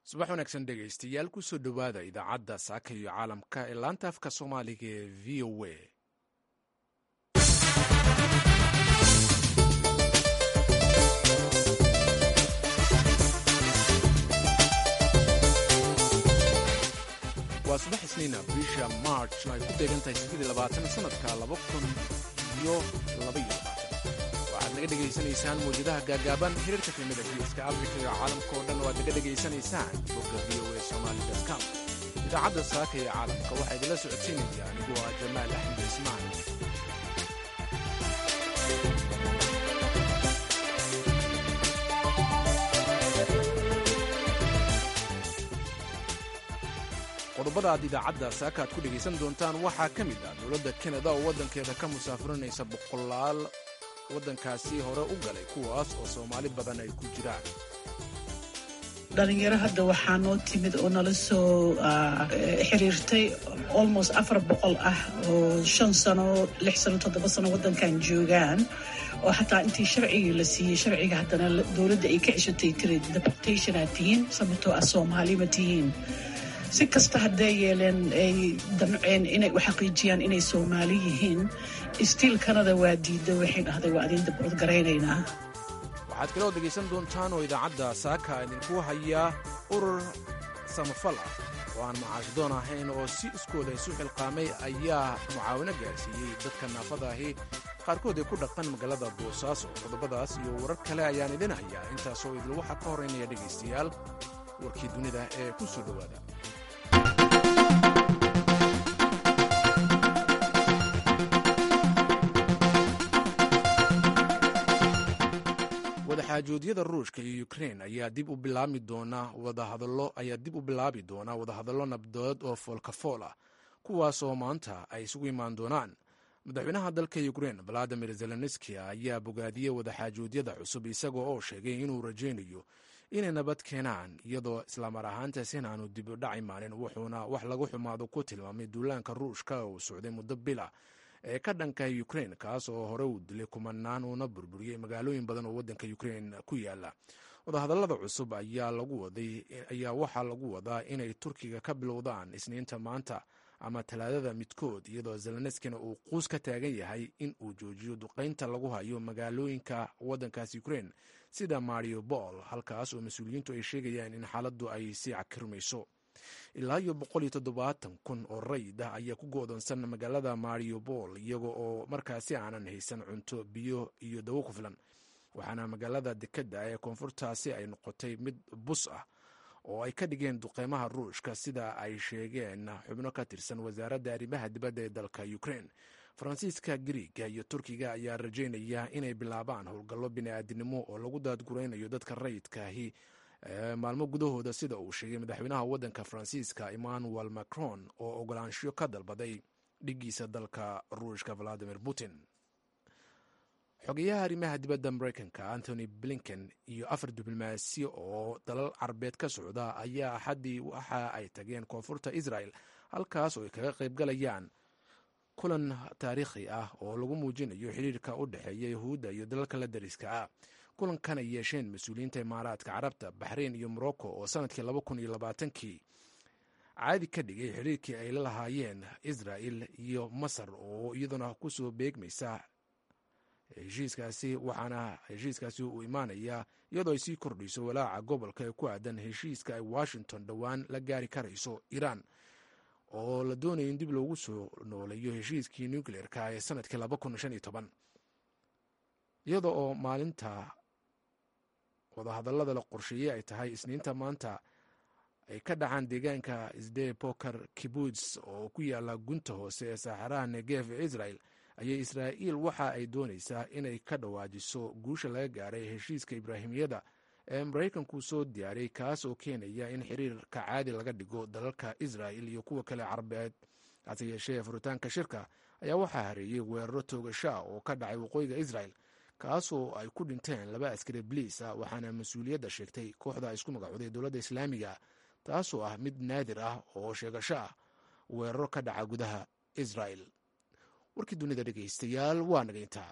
subax wanaagsan dhegaystayaal kusoo dhowaada idaacadda saaka iyo caalamka ee laanta afka soomaaliga ee v o a. waa subax isniina bisha march ay ku beegan tahay sanadka waxaad naga dhegaysanaysaan mawjadaha gaagaaban xiriirka kelmada geeska afrika iyo caalamka oo dhan waad naga dhegaysanaysaan bogga v o a somali.com. idaacadda saaka ee caalamka waxaa idinla socodsiinaya anigu ah jamaal axmed ismaan. qodobada aad idaacadda saaka aad ku dhegaysan doontaan waxaa ka mid ah dowladda kanada oo waddankeeda ka musaafirinaysa boqolaal waddankaasi hore u galay kuwaas oo soomaali badan ay ku jiraan. dhalinyaro hadda waxaa noo timid oo nala soo xiriirtay almost 400 ah oo 5 sano 6 sano 7 sano waddankan joogaan oo xataa intii sharcigii la siiyey sharciga haddana dowladda ay ka ceshatay tiri deportation aad tihiin sababtoo ah soomaali ma tihiin. si kasta hadday yeeleen ay damceen inay u xaqiijiyaan inay soomaali yihiin stiil kanada waa diidda waxay dhahday waa idin dabcod garaynaynaa. waxaad kaloo dhegaysan doontaan oo idaacadda saaka idinku hayaa urur samafal ah oo aan macaash-doon ahayn oo si iskooda isu xilqaamay ayaa mucaawino gaarsiiyey dadka naafada ahi qaarkood ee ku dhaqan magaalada boosaaso. qodobadaas iyo warar kale ayaan idin hayaa intaasoo idil waxaa ka horeynaya dhegaystayaal warkii dunida ee ku soo dhowaada. wadaxaajoodyada ruushka iyo ukrein ayaa dib u bilaabi doona wadahadallo nabdood oo foolkafool ah kuwaasoo maanta ay isugu imaan doonaan. madaxweynaha dalka ukrein valadimir zelenski ayaa bogaadiyey wadaxaajoodyada cusub isagoo oo sheegay inuu rajaynayo inay nabad keenaan iyadoo islaamar ahaantaasina aanu dib u dhac imaanin, wuxuuna wax lagu xumaado ku tilmaamay duulaanka ruushka uu socday muddo bila ee ka dhanka ukrein kaas oo hore uu dilay kumanaan uuna burburiyey magaalooyin badan oo waddanka ukrein ku yaala. wadahadallada cusub ayaa waxaa lagu wadaa inay turkiga ka bilowdaan isniinta maanta ama talaadada midkood, iyadoo zelenskina uu quus ka taagan yahay in uu joojiyo duqaynta lagu hayo magaalooyinka waddankaas ukrein sida mariupol, halkaas oo mas-uuliyiintu ay sheegayaan in xaaladdu ay sii cakirmayso. ilaa iyo 170,000 oo rayid ah ayaa ku go'doonsan magaalada mariupol iyaga oo markaasi aanan haysan cunto, biyo iyo dawo ku filan, waxaana magaalada dekedda ee koonfurtaasi ay noqotay mid bus ah oo ay ka dhigeen duqeymaha ruushka sida ay sheegeen xubno ka tirsan wasaaradda arrimaha dibadda ee dalka ukrein. faransiiska, giriiga iyo turkiga ayaa rajaynaya inay bilaabaan howlgallo bini'aadinimo oo lagu daadguraynayo dadka rayidkaahi maalmo gudahooda, sida uu sheegay madaxweynaha waddanka faransiiska emmanuel macron oo ogolaanshiyo ka dalbaday dhiggiisa dalka ruushka valadimir putin. xogeyaha arrimaha dibadda maraykanka antony blinken iyo 4 diblomaasiyo oo dalal carabeed ka socda ayaa axaddii waxa ay tageen koonfurta israel, halkaas oo ay kaga qaybgalayaan kulan taariikhi ah oo lagu muujinayo xiriirka u dhexeeya yahuudda iyo dalalka la dariska ah. kulankan ay yeesheen mas-uuliyiinta imaaraadka carabta, baxrayn iyo morocco oo sanadkii 2020 caadi ka dhigay xiriirkii ay la lahaayeen israel iyo masar oo iyaduna kusoo beegmaysa heshiiskaasi, waxaana heshiiskaasi uu imaanayaa iyadoo ay sii kordhayso walaaca gobolka ee ku aadan heshiiska ay washington dhowaan la gaari karayso iiraan oo la doonaya in dib loogu soo nooleeyo heshiiskii nucleerka ee sanadkii 2015 iyada oo maalinta wadahadallada la qorsheeyey ay tahay isniinta maanta ay ka dhacaan deegaanka sde boker kibuts oo ku yaala gunta hoose ee saaxaraha negev ee israel ayay israa'iil waxa ay doonaysaa inay ka dhawaajiso guusha laga gaaray heshiiska ibraahimiyada ee maraykanku soo diyaariyey, kaas oo keenaya in xiriirka caadi laga dhigo dalalka israa'il iyo kuwa kale carabeed. hase yeeshee furitaanka shirka ayaa waxaa hareeyey weeraro toogasha oo ka dhacay waqooyiga israel kaasoo ay ku dhinteen 2 askari boliis ah, waxaana mas-uuliyadda sheegtay kooxda isku magacooday dowladda islaamiga, taasoo ah mid naadir ah oo sheegasho ah weeraro ka dhaca gudaha israel. warkii dunida dhegaystayaal waa naga intaa.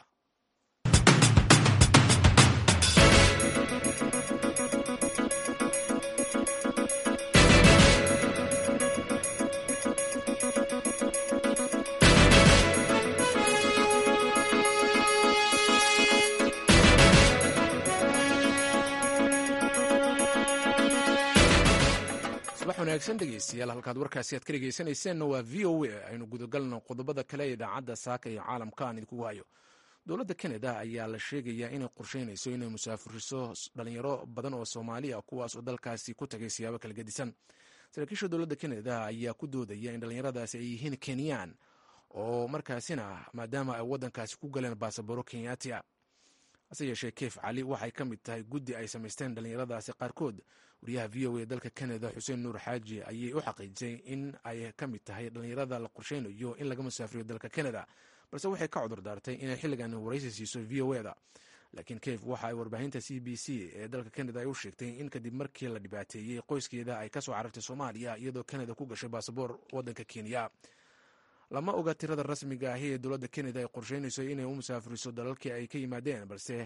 wanaagsan dhegeystayaal, halkaad warkaasi aad ka dhegeysanayseena waa v o a. aynu gudagalno qodobada kale ee idaacadda saaka iyo caalamka aan idinku hayo. dowladda kanada ayaa la sheegayaa inay qorsheynayso inay musaafuriso dhalinyaro badan oo soomaali ah kuwaas oo dalkaasi ku tagay siyaabo kala gedisan. saraakiisha dowladda kanada ayaa ku doodaya in dhalinyaradaasi ay yihiin kenyaan oo markaasina maadaama ay waddankaasi ku galeen baasaboro kenyaati ah. hase yeeshee keef cali waxay ka mid tahay guddi ay samaysteen dhalinyaradaasi qaarkood. wariyaha v o a dalka kanada xuseen nuur xaaji ayay u xaqiijisay in ay ka mid tahay dhalinyarada la qorsheynayo in laga musaafiriyo dalka kanada, balse waxay ka cudur daartay inay xilligan waraysi siiso v o a da. laakiin keef waxa ay warbaahinta c b c ee dalka kanada ay u sheegtay in kadib markii la dhibaateeyey qoyskeeda ay kasoo carartay soomaaliya iyadoo kanada ku gashay baasaboor waddanka kenya. lama oga tirada rasmiga ahi ee dowladda kanada ay qorsheynayso inay u musaafiriso dalalkii ay ka yimaadeen, balse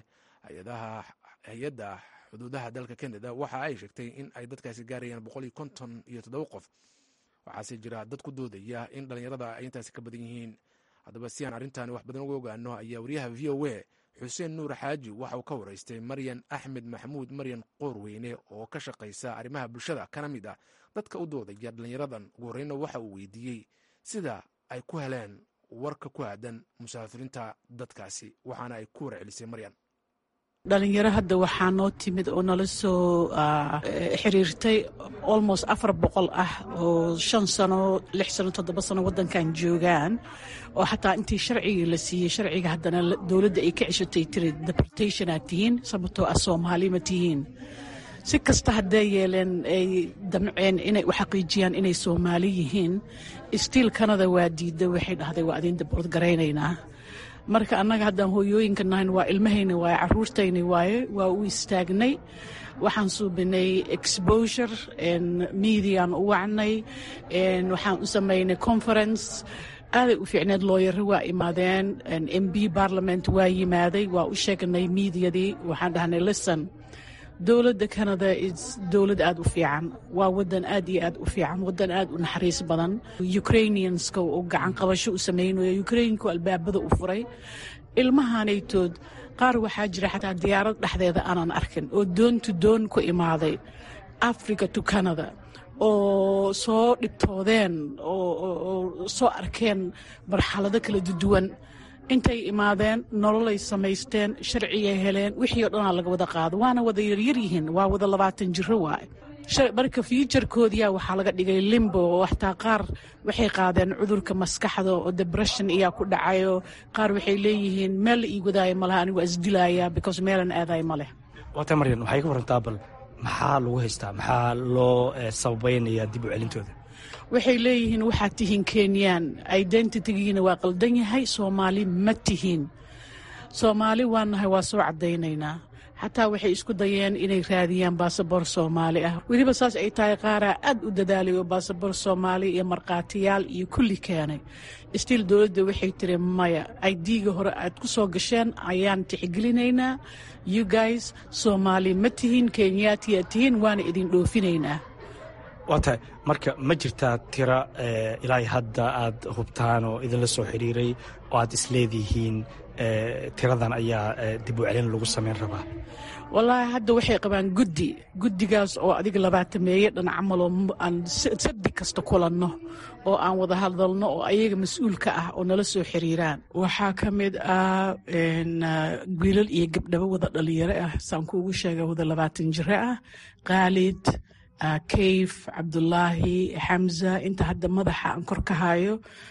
hay-adda xuduudaha dalka kanada waxa ay sheegtay in ay dadkaasi gaarayaan 157 qof. waxaase jira dad ku doodaya in dhalinyarada ay intaasi ka badan yihiin. haddaba si aan arrintaani wax badan uga ogaano ayaa wariyaha v o a xuseen nuur xaaji waxa uu ka waraystay maryan axmed maxamuud maryan qoorweyne oo ka shaqaysa arrimaha bulshada kana mid ah dadka u doodaya dhalinyaradan. ugu horreyna waxa uu weydiiyey sida ay ku heleen warka ku aadan musaafiriinta dadkaasi, waxaana ay ku warcelisay maryan. dhalinyaro hadda waxaa noo timid oo nala soo xiriirtay almost 400 ah oo 5 sano 6 sano 7 sano waddankan joogaan, oo xataa intii sharcigii la siiyey sharciga haddana dowladda ay ka ceshatay tiri deportation aad tihiin sababtoo ah Soomaali ma tihiin. si kasta hadday yeeleen ay damceen inay u xaqiijiyaan inay Soomaali yihiin, still Canada waa diiday, waxay dhahday waa idin deport garaynaynaa. marka annaga haddaan hooyooyinka nahayn waa ilmahayna waaye carruurtayna waaye waa u istaagnay. waxaan suubinay exposure mediaan u wacnay, waxaan u samaynay conference aaday u fiicneed. looyaro waa imaadeen, mb parliament waa yimaaday, waa u sheegnay mediadii. waxaan dhahnay listen, dowladda Canada is dowlad aad u fiican, waa wadan aad iyo aad u fiican, wadan aad u naxariis badan. Ukrainianska oo gacan qabasho u sameeyay, Ukrainka albaabada u furay. ilmahanaytood qaar waxaa jira xataa diyaarad dhexdeeda aanan arkin oo doon ku imaaday Africa to Canada oo soo dhibtoodeen oo soo arkeen marxalado kala duwan. intay imaadeen nololay samaysteen, sharciyay heleen, wixii oo dhanaa laga wada qaado. waana wada yaryar yihiin, waa wada 20 jiro waaye. marka futurekoodiyaa waxaa laga dhigay limbo, oo xataa qaar waxay qaadeen cudurka maskaxda oo depression iyaa ku dhacayo. qaar waxay leeyihiin meel la ii wadaayo malaha, anigu waa isdilayaa because meelan aadaay ma leh. waata maryan, waxay ka warantaa bal maxaa lagu haystaa, maxaa loo sababaynayaa dib u celintooda? waxay leeyihiin waxaad tihiin kenyaan, identitygiina waa qaldan yahay, Soomaali ma tihiin. Soomaali waa nahay, waa soo caddaynaynaa. xataa waxay isku dayeen inay raadiyaan baasaboor Soomaali ah. weliba saas ay tahay qaaraa aad u dadaalay oo baasaboor Soomaali iyo markhaatiyaal iyo kulli keenay. still dowladda waxay tiri maya, ID-ga hore aad ku soo gasheen ayaan tixgelinaynaa. you guys Soomaali ma tihiin, kenyaati aad tihiin, waana idin dhoofinaynaa. waa tahay marka ma jirtaa tira ilaa hadda aad hubtaan oo idinla soo xiriiray oo aad isleedihiin tiradan ayaa dib u celin lagu samayn rabaa? wallaahi hadda waxay qabaan guddigaas oo adiga 20 meeye dhan camaloo aan sabti kasta kulanno oo aan wada hadalno oo ayaga mas-uulka ah oo nala soo xiriiraan. waxaa ka mid ah wiilal iyo gabdhabo wada dhalinyaro ah, saan kuugu sheega wada 20 jiro ah. Khaalid, Kayf, Cabdulaahi, Xamza, inta hadda madaxa aan kor ka hayo.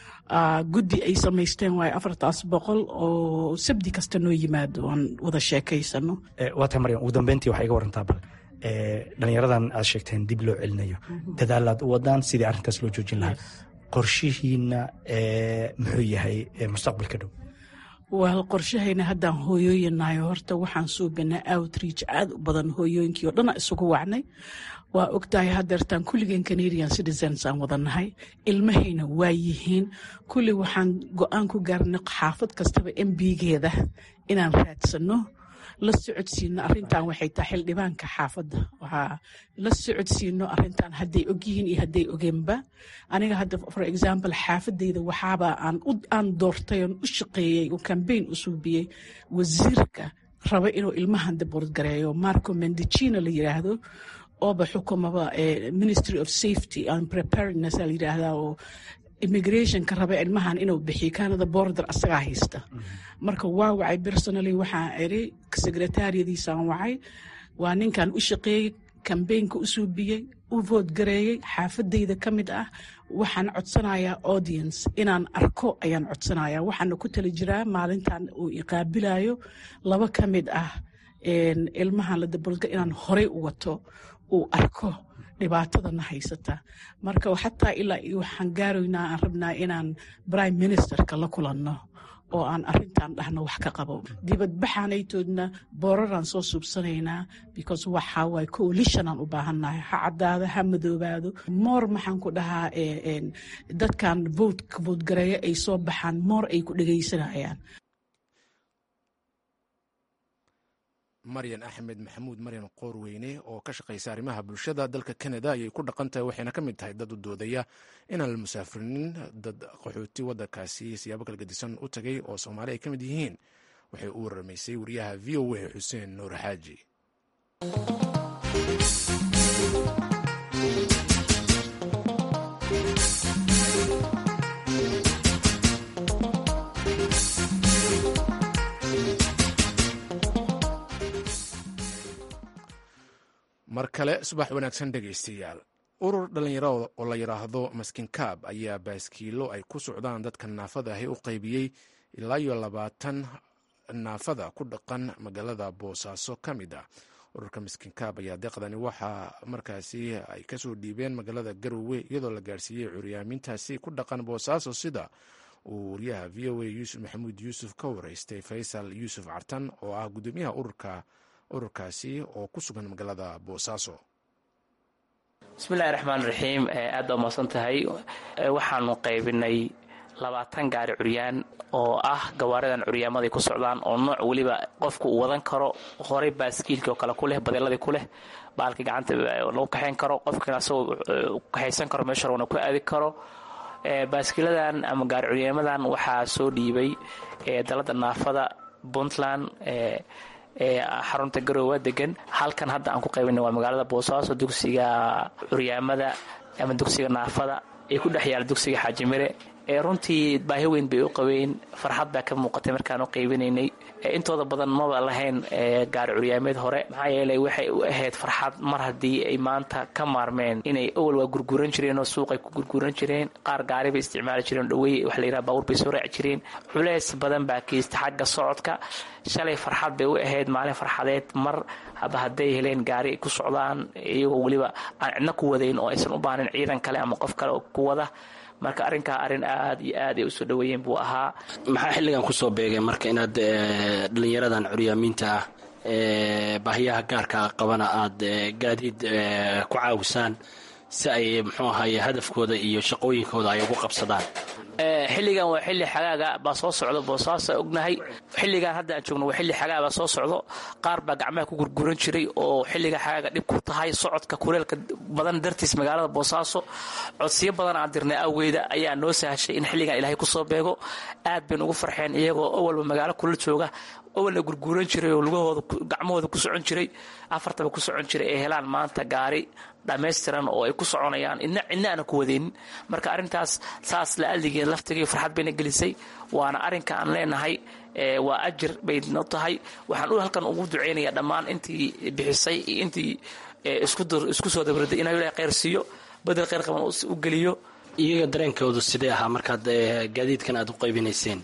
guddi ay samaysteen waaye 400 oo sabti kasta noo yimaado aan wada sheekaysano. waa tahay maryan, ugu dambeyntii waxay iga warantaa bal dhalinyaradan aad sheegteen dib loo celinayo, dadaalaad u wadaan sidii arrintaas loo joojin lahaa. qorshihiina muxuu yahay mustaqbalka dhow? waa qorshahayna haddaan hooyooyinnahay horta waxaan suubinaa outreach aad u badan. hooyooyinkii oo dhan isugu wacnay. waa ogtahay haddeertaan kulligeen Canadian citizens aan wadannahay, ilmahayna waa yihiin. kulli waxaan go-aan ku gaarnay xaafad kastaba MB-geeda inaan raadsanno, la socodsiino arrintan. waxay tahay xildhibaanka xaafadda waxaa la socodsiino arrintan hadday ogyihiin iyo hadday ogeenba. aniga hadda for example xaafadayda waxaaba aan doortay oon u shaqeeyey oo campaign u suubiyey wasiirka raba inuu ilmahan deport gareeyo, Marco Mendicino la yiraahdo, ooba xukumaba Ministry of Safety and Preparedness la yiraahdaa oo immigrationka raba ilmahan inuu bixiyo Canada border asaga haysta marka waa wacay personally waxaan eri secretariadiisaan wacay waa ninkan u shaqeeyay campaignka u suubiyay u vote gareeyay xaafadayda kamid ah waxaan codsanayaa audience inaan arko ayaan codsanayaa waxaan ku tali jiraa maalintan uu iqaabilayo laba kamid ah ilmahan la dabalka inaan horey u wato uu arko dhibaatadana haysata marka xataa ilaa waxaan gaaraynaa aan rabnaa inaan prime ministerka la kulanno oo aan arintan dhahno wax ka qabo dibadbaxaanaytoodna booraraan soo suubsanaynaa because waxa way coalition aan u baahanahay ha cadaada ha madoobaado moor maxaan ku dhahaa dadkan vote gareeya ay soo baxaan moor ay ku dhageysanayaan maryan axmed maxamuud maryan qoorweyne oo ka shaqaysa arrimaha bulshada dalka Canada ayay ku dhaqan tahay waxayna ka mid tahay dad u doodaya inaan la musaafirinin dad qaxooti waddankaasi siyaabo kala gedisan u tagay oo Soomaali ay ka mid yihiin waxay u waramaysay wariyaha VOA Xuseen Nuur Xaaji mar kale subax wanaagsan dhegaystayaal urur dhalinyaro oo la yiraahdo Maskin Cab ayaa baaskiilo ay ku socdaan dadka naafada ah u qaybiyey ilaa 20 naafada ku dhaqan magaalada Boosaaso kamid ah ururka Maskin Cab ayaa deeqdani waxa markaasi ay ka soo dhiibeen magaalada Garowe iyadoo la gaarsiiyay curyaamintaasi ku dhaqan Boosaaso sida uu wariyaha VOA Yuusuf Maxamuud Yuusuf ka wareystay Faysal Yuusuf Cartan oo ah gudoomiyaha ururkaasi oo ku sugan magaalada Boosaaso. Bismillaahi Raxmaani Raxiim aad u maasantahay waxaanu qaybinay 20 gaari curyaan oo ah gawaaridan curyaamada ku socdaan oo nooc waliba qofku uu wadan karo hore baaskiilka oo kala ku leh badeeladii ku leh baalka gacanta loo kaxeen karo qofkana soo kaxaysan karo meesha uu ku aadi karo baaskiiladan ama gaari curyaamadan waxaa soo dhiibay dalada naafada Puntland xarunta Garowe degan halkan hadda aan ku qaybinay waa magaalada Boosaaso dugsiga curyaamada ama dugsiga naafada ee ku dhex yaal dugsiga Xaaji Mire runtii baahi weyn bay u qabeen farxad baa ka muuqatay markaan u qaybinaynay intooda badan ma lahayn gaar curyaameed hore maxaa yeelay waxay u ahayd farxad mar haddii ay maanta ka maarmeen inay awal waa gurguran jireen oo suuqay ku gurguran jireen qaar gaari bay isticmaali jireen dhawey wax la yiraahdo baabuur bay soo raaci jireen culays badan baa kiista xagga socodka shalay farxad bay u ahayd maalin farxadeed mar haba hadday heleen gaari ku socdaan iyagoo waliba aan cidna ku wadayn oo aysan u baahanin ciidan kale ama qof kale oo ku wada marka arrinkaa arrin aad iyo aad ay u soo dhaweeyeen buu ahaa maxaa xilligan ku soo beegay marka inaad dhallinyaradan curyaamiinta ah baahiyaha gaarka qabana aad gaadiid ku caawisaan si ay muxuu ahaye hadafkooda iyo shaqooyinkooda ay ugu qabsadaan xilligan waa xilli xagaaga baa soo socdo Boosaaso ognahay xilligan hadda aan joogno waa xilli xagaaga baa soo socdo qaar baa gacmaha ku gurguran jiray oo xilliga xagaaga dhib ku tahay socodka kuleelka badan dartiis magaalada Boosaaso codsiyo badan aan dirnay awgeeda ayaa noo sahashay in xilligan Ilaahay ku soo beego aad baan ugu farxeen iyagoo awalba magaalo kulul jooga awalna gurguran jiray oo lugahooda gacmahooda ku socon jiray afartaba ku socon jiray ee helaan maanta gaari dhameystiran oo ay ku soconayaan inna ku wadeen marka arintaas saas la aldigeed laftigeed farxad bayna gelisay waana arinka aan leenahay waa ajir bay noo tahay waxaan u halkan ugu duceynayaa dhammaan intii bixisay intii isku soo dabraday inay Ilaahay khayr siiyo badal khayr qaban u geliyo iyaga dareenkoodu sidee ahaa markaad gaadiidkan aad u qaybinayseen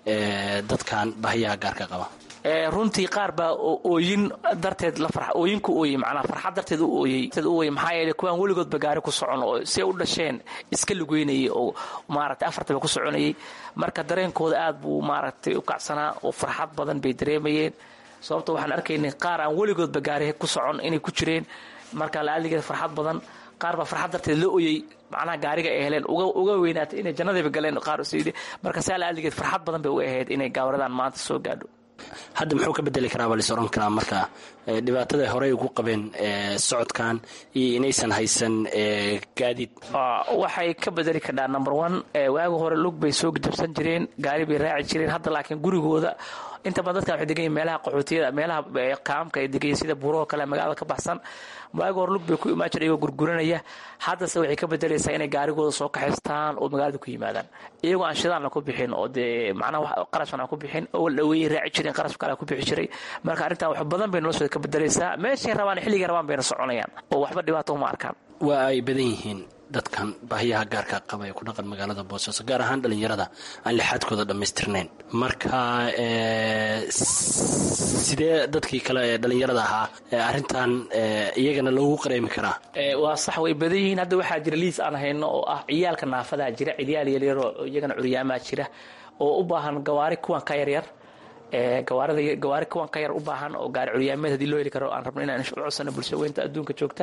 dadkan baahiyaha gaarka qaba runtii qaar baa ooyin darteed la farx ooyinku ooyay macna farxad darteed u ooyay maxaa yeelay kuwan waligood bagaari ku socon oo si u dhasheen iska lugeynayay oo maaragtay afartaba ku soconayay marka dareenkooda aad buu maaragtay u kacsanaa oo farxad badan bay dareemayeen sababtoo waxaan arkaynay qaar aan waligood bagaari ku socon inay ku jireen marka la aligeed farxad badan qaar baa farxad darteed la ooyay macnaha gaariga ay heleen uga weynaatay inay jannada galeen qaar siidii marka saa la aligeed farxad badan bay u ahayd inay gaawaradan maanta soo gaadho hadda muxuu ka bedeli karaa bal is oran karaa marka dhibaatada horey ugu qabeen socodkan iyo inaysan haysan gaadiid waxay ka bedeli kartaa number 1 waaga hore lug bay soo jabsan jireen gaari bay raaci jireen hadda laakiin gurigooda inta badan dadkan waxay degan yihiin meelaha qaxootiyada, meelaha kaamka ay degan yihiin sida buuro kale magaalada ka baxsan. waagi hore lug bay ku imaan jireen iyagoo gurguranaya, haddase waxay ka bedelaysaa inay gaarigooda soo kaxaystaan oo magaalada ku yimaadaan iyagoo aan shidaalna ku bixin oo dee macnaha qarashkan aan ku bixin oo dhaweeyey raaci jireen, qarash kale ku bixi jiray. marka arrintan wax badan bay noloshooda ka bedelaysaa, meeshay rabaan xilligay rabaan bayna soconayaan oo waxba dhibaato uma arkaan. waa ay badan yihiin dadkan baahiyaha gaarka qaba ee ku dhaqan magaalada Boosaaso, gaar ahaan dhalinyarada aan lixaadkooda dhammaystirnayn. marka sidee dadkii kale ee dhalinyarada ahaa arrintan iyagana loogu qareemi karaa? waa sax, way badan yihiin. hadda waxaa jira liis aan hayno oo ah ciyaalka naafadaa jira, ciyaal yaryar oo iyagana curyaamaa jira oo u baahan gawaari kuwan ka yaryar, gawaari kuwan ka yar u baahan oo gaari curyaameed haddii loo heli karo aan rabno inaan u codsano bulsho weynta adduunka joogta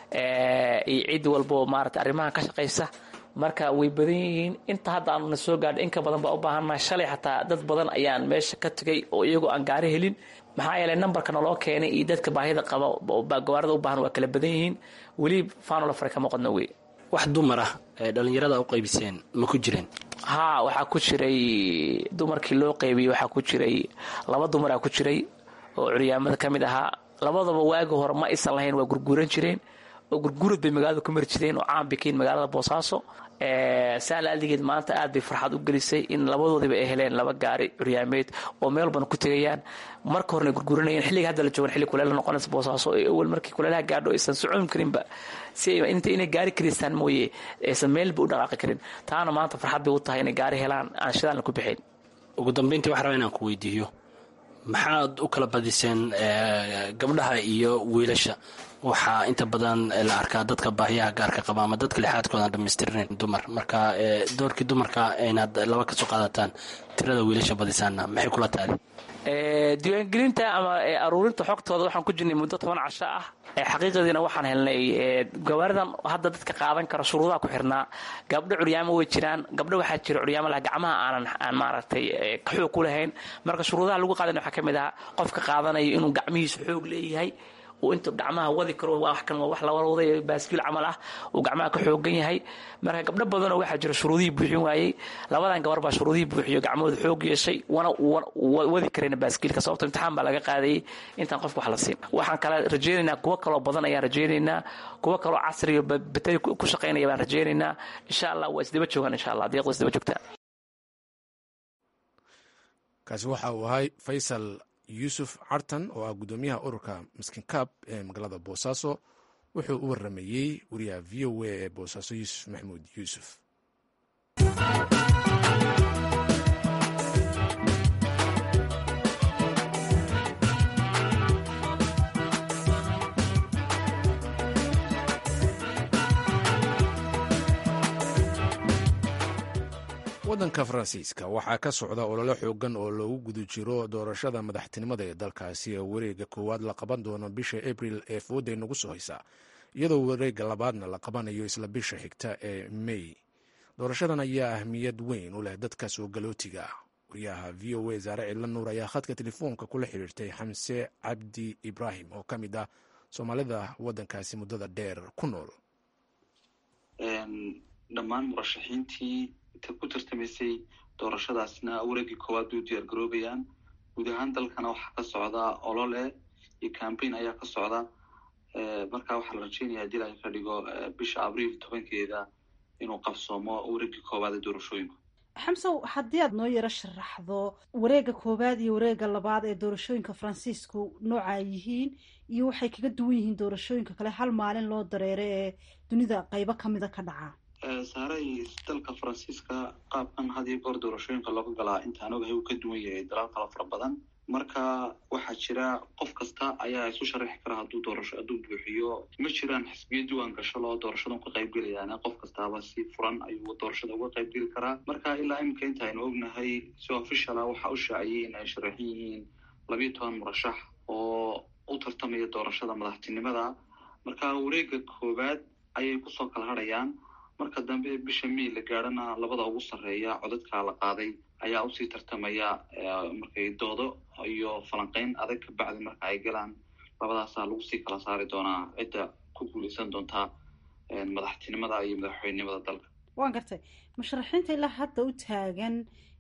iyo cid walbo maarata arrimahan ka shaqaysa. marka way badan yihiin. inta hadda aanu soo gaadho in ka badan baa u baahannahay. shalay xataa dad badan ayaan meesha ka tegay oo iyagoo aan gaari helin, maxaa yeelay nambarka naloo keenay iyo dadka baahida qaba gawaarida u baahan waa kala badan yihiin. weli faanula fare kama qodno wey. wax dumar ah ee dhalinyarada u qaybiseen ma ku jireen? haa, waxaa ku jiray dumarkii loo qaybiyey, waxaa ku jiray 2 dumaraa ku jiray oo curyaamada ka mid ahaa. labadaba waagi hore ma aysan lahayn, waa gurguuran jireen oo gurgurad bay magaalada ku mari jireen oo caan bikiin magaalada Boosaaso. saala aligeed maanta aad bay farxad u gelisay in labadoodiba ay heleen 2 gaari curyaameed oo meel walbana ku tegayaan. marka horena gurguranayeen, xilliga hadda la joogan xilli kuleel noqonaysa Boosaaso ee awal markii kuleelaha gaadho aysan socon karinba, si inay gaari karistaan mooye aysan meelba u dhaqaaqi karin. taana maanta farxad bay u tahay inay gaari helaan aan shidaalna ku bixin. ugu dambeyntii waxaan rabaa inaan ku weydiiyo, maxaad u kala badiseen gabdhaha iyo wiilasha? waxaa inta badan la arkaa dadka baahiyaha gaarka qaba ama dadka lixaadkooda aan dhammaystirnayn dumar. marka doorkii dumarka inaad 2 ka soo qaadataan, tirada wiilasha badisaana maxay kula taali? diiwaangelinta ama aruurinta xogtooda waxaan ku jirnay muddo 10 casho ah. xaqiiqadiina waxaan helnay gawaaridan hadda dadka qaadan kara shuruudaha ku xirnaa. gabdho curyaamo way jiraan, gabdho waxaa jira curyaamo lah gacmaha aan maaragtay ka xoog ku lahayn. marka shuruudaha lagu qaadan waxaa ka mid ah qofka qaadanayo inuu gacmihiisu xoog leeyahay oo inta gacmaha wadi karo. wax kan waa wax la waday baaskiil camal ah oo gacmaha ka xoogan yahay. marka gabdho badan oo waxaa jira shuruudihii buuxin waayey. labadan gabar baa shuruudihii buuxiyo gacmahooda xoog yeeshay wana wadi karayna baaskiilka, sababtoo imtixaan baa laga qaadayay intaan qofka wax la siin. waxaan kala rajaynaynaa kuwo kaloo badan ayaan rajaynaynaa, kuwo kaloo casriyo batari ku shaqaynaya baan rajaynaynaa. insha allah waa isdaba joogaan, insha allah deeqda isdaba joogtaa. kaasi waxa uu ahay Faysal yuusuf cartan oo ah gudoomiyaha ururka Miskin Kaab ee magaalada Boosaaso. wuxuu u waramayey wariyaha VOA ee Boosaaso Yuusuf Maxamuud Yuusuf. waddanka Faransiiska waxaa ka socda olole xoogan oo loogu guda jiro doorashada madaxtinimada ee dalkaasi ee wareegga koowaad la qaban doono bisha Abriil ee fooday nagu soo haysa, iyadoo wareegga labaadna la qabanayo isla bisha xigta ee May. doorashadan ayaa ahmiyad weyn u leh dadka soo galootiga. wariyaha VOA Zaare Cilla Nuur ayaa khadka telefoonka kula xiriirtay Xamse Cabdi Ibraahim oo ka mid ah Soomaalida waddankaasi muddada dheer ku nool. dhammaan murashaxiintii ku tartamaysay doorashadaasna wareegii koowaad u diyaar garoobayaan. guud ahaan dalkana waxaa ka socda olole iyo campaign ayaa ka socda. marka waxaa la rajaynayaa dil ay ka dhigo bisha Abriil 10keeda inuu qabsoomo wareegii koowaad ee doorashooyinku. xamsow, haddii aad noo yaro sharaxdo wareegga koowaad iyo wareegga labaad ee doorashooyinka Faransiisku nooca ay yihiin iyo waxay kaga duwan yihiin doorashooyinka kale hal maalin loo dareero ee dunida qaybo ka mida ka dhaca. saaray dalka Faransiiska qaabkan had iyo goor doorashooyinka looga galaa intaan ogahay uu ka duwan yahay dalal kala fara badan. marka waxaa jira qof kasta ayaa isu sharaxi kara hadduu buuxiyo. ma jiraan xisbiyo diiwaan gasho loo doorashadan ka qaybgelayaan. qof kastaaba si furan ayuu doorashada uga qaybgeli karaa. marka ilaa iminka inta aynu ognahay si official ah waxaa u shaaciyey in ay sharaxan yihiin 12 murashax oo u tartamaya doorashada madaxtinimada. marka wareegga koowaad ayay kusoo kala harayaan. marka dambe bisha May la gaarana labada ugu sareeya codadka la qaaday ayaa usii tartamaya markay doodo iyo falanqeyn adag ka bacdi marka ay galaan labadaasaa lagu sii kala saari doonaa cidda ku guuleysan doontaa madaxtinimada iyo madaxweynenimada dalka. waan gartay musharaxiinta ilaa hadda u taagan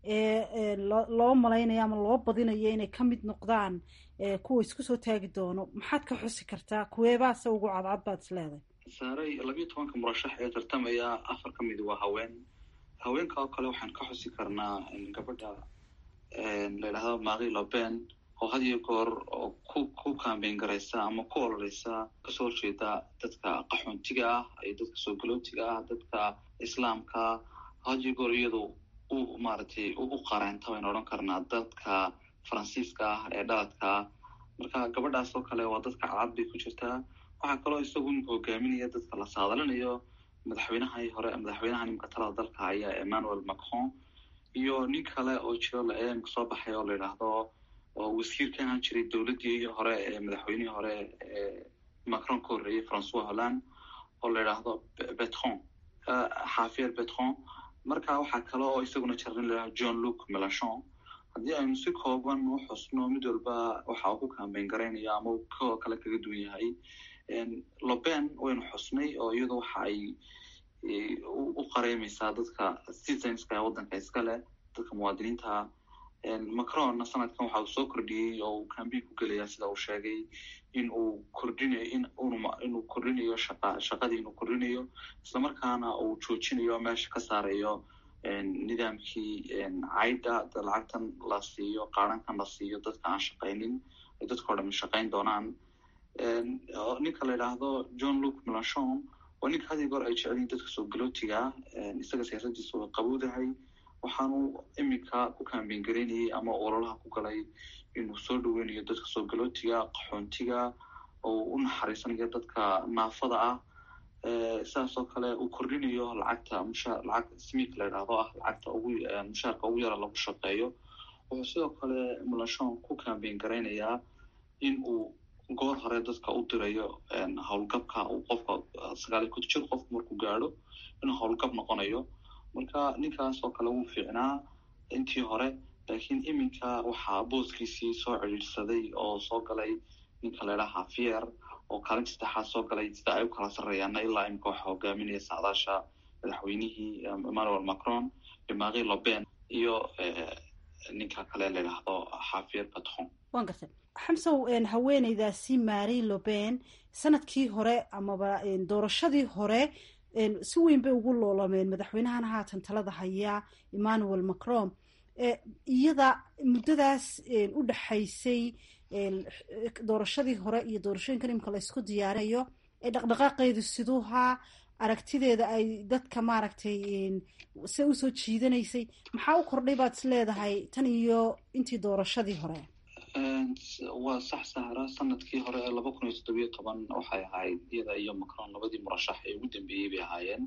loo malaynayo ama loo badinayo inay ka mid noqdaan kuwa isku soo taagi doono maxaad ka xusi kartaa kuweebaase ugu cadcad baad is leedahay saaray 12 murashax ee tartamaya 4 ka mid waa haweenka oo kale waxaan ka xusi karnaa gabadha la yidhaahdo Marie Le Pen oo had iyo goor ku campaign garaysa ama ku ololeysa kasoo horjeeda dadka qaxoontiga ah iyo dadka soo galootiga ah dadka islaamka had iyo goor iyadu maaragtay u qareenta waan oran karnaa dadka Faransiiska ah ee dhaladka marka gabadhaas oo kale waa dadka cadcad bay ku jirtaa waxaa kaloo isagu hogaaminaya dadka la saadalinayo madaxweynaha nimka talada dalka haya Emmanuel Macron iyo nin kale oo jiro la soo baxay oo la yidhaahdo oo wasiirka ahaan jiray dowladii hore ee madaxweynihii hore Macron ka horreeyay François Hollande oo la yidhaahdo Javier Bertrand marka waxaa kale oo isaguna jiran la yidhaahdo Jean-Luc Mélenchon haddii aynu si kooban u xusno mid walba waxa uu ku campaign garaynaya ama kuwa kale kaga duwan yahay Le Pen waynu xusnay oo iyadu waxa ay u qareemaysaa dadka citizenska ee waddanka iskale dadka muwaadiniinta Macron sanadkan waxa uu soo kordhiyey oo uu campaign ku gelaya sida uu sheegay inuu kordhinayo shaqadii inuu kordhinayo isla markaana uu joojinayo meesha ka saarayo nidaamkii cayda lacagtan la siiyo qaarankan la siiyo dadka aan shaqaynin dadka oo dhan shaqayn doonaan ninka la yidhaahdo Jean-Luc Mélenchon waa ninka had iyo goor ay jecel yihiin dadka soo galootiga isaga siyaasadiisa waa qabowdahay waxaanu iminka ku campaign garaynayay ama ololaha ku galay inuu soo dhaweynayo dadka soo galootiga qaxoontiga oo u naxariisanayo dadka naafada ah saas oo kale uu kordhinayo lacag smith la yidhaahdo lacagta mushaarka ugu yara lagu shaqeeyo wuxuu sidoo kale Mélenchon ku campaign garaynayaa in uu goor hore dadka u dirayo howlgabka uu qofka 9 jir qofku markuu gaadho inuu howlgab noqonayo marka ninkaas oo kale wuu fiicnaa intii hore laakiin iminka waxaa booskiisii soo ciriirsaday oo soo galay ninka la yidhaha Javier oo kaalinta saddexaad soo galay sida ay u kala sarreeyaan ilaa imika waxaa hogaaminaya saadaasha madaxweynihii Emmanuel Macron iyo Marie Le Pen iyo ninka kale la yidhaahdo Javier Bertrand waan gartay xamsow haweeneydaasi Marie Le Pen sanadkii hore amaba doorashadii hore si weyn bay ugu loolameen madaxweynahan haatan talada haya Emmanuel Macron iyada muddadaas u dhaxaysay doorashadii hore iyo doorashooyinkan imika la isku diyaarayo dhaqdhaqaaqeedu siduuhaa aragtideeda ay dadka maaragtay se usoo jiidanaysay maxaa u kordhay baad is leedahay tan iyo intii doorashadii hore waa sax sahra sanadkii hore 2017 waxay ahayd iyada iyo Macron labadii murashax ee ugu dambeeyay bay ahaayeen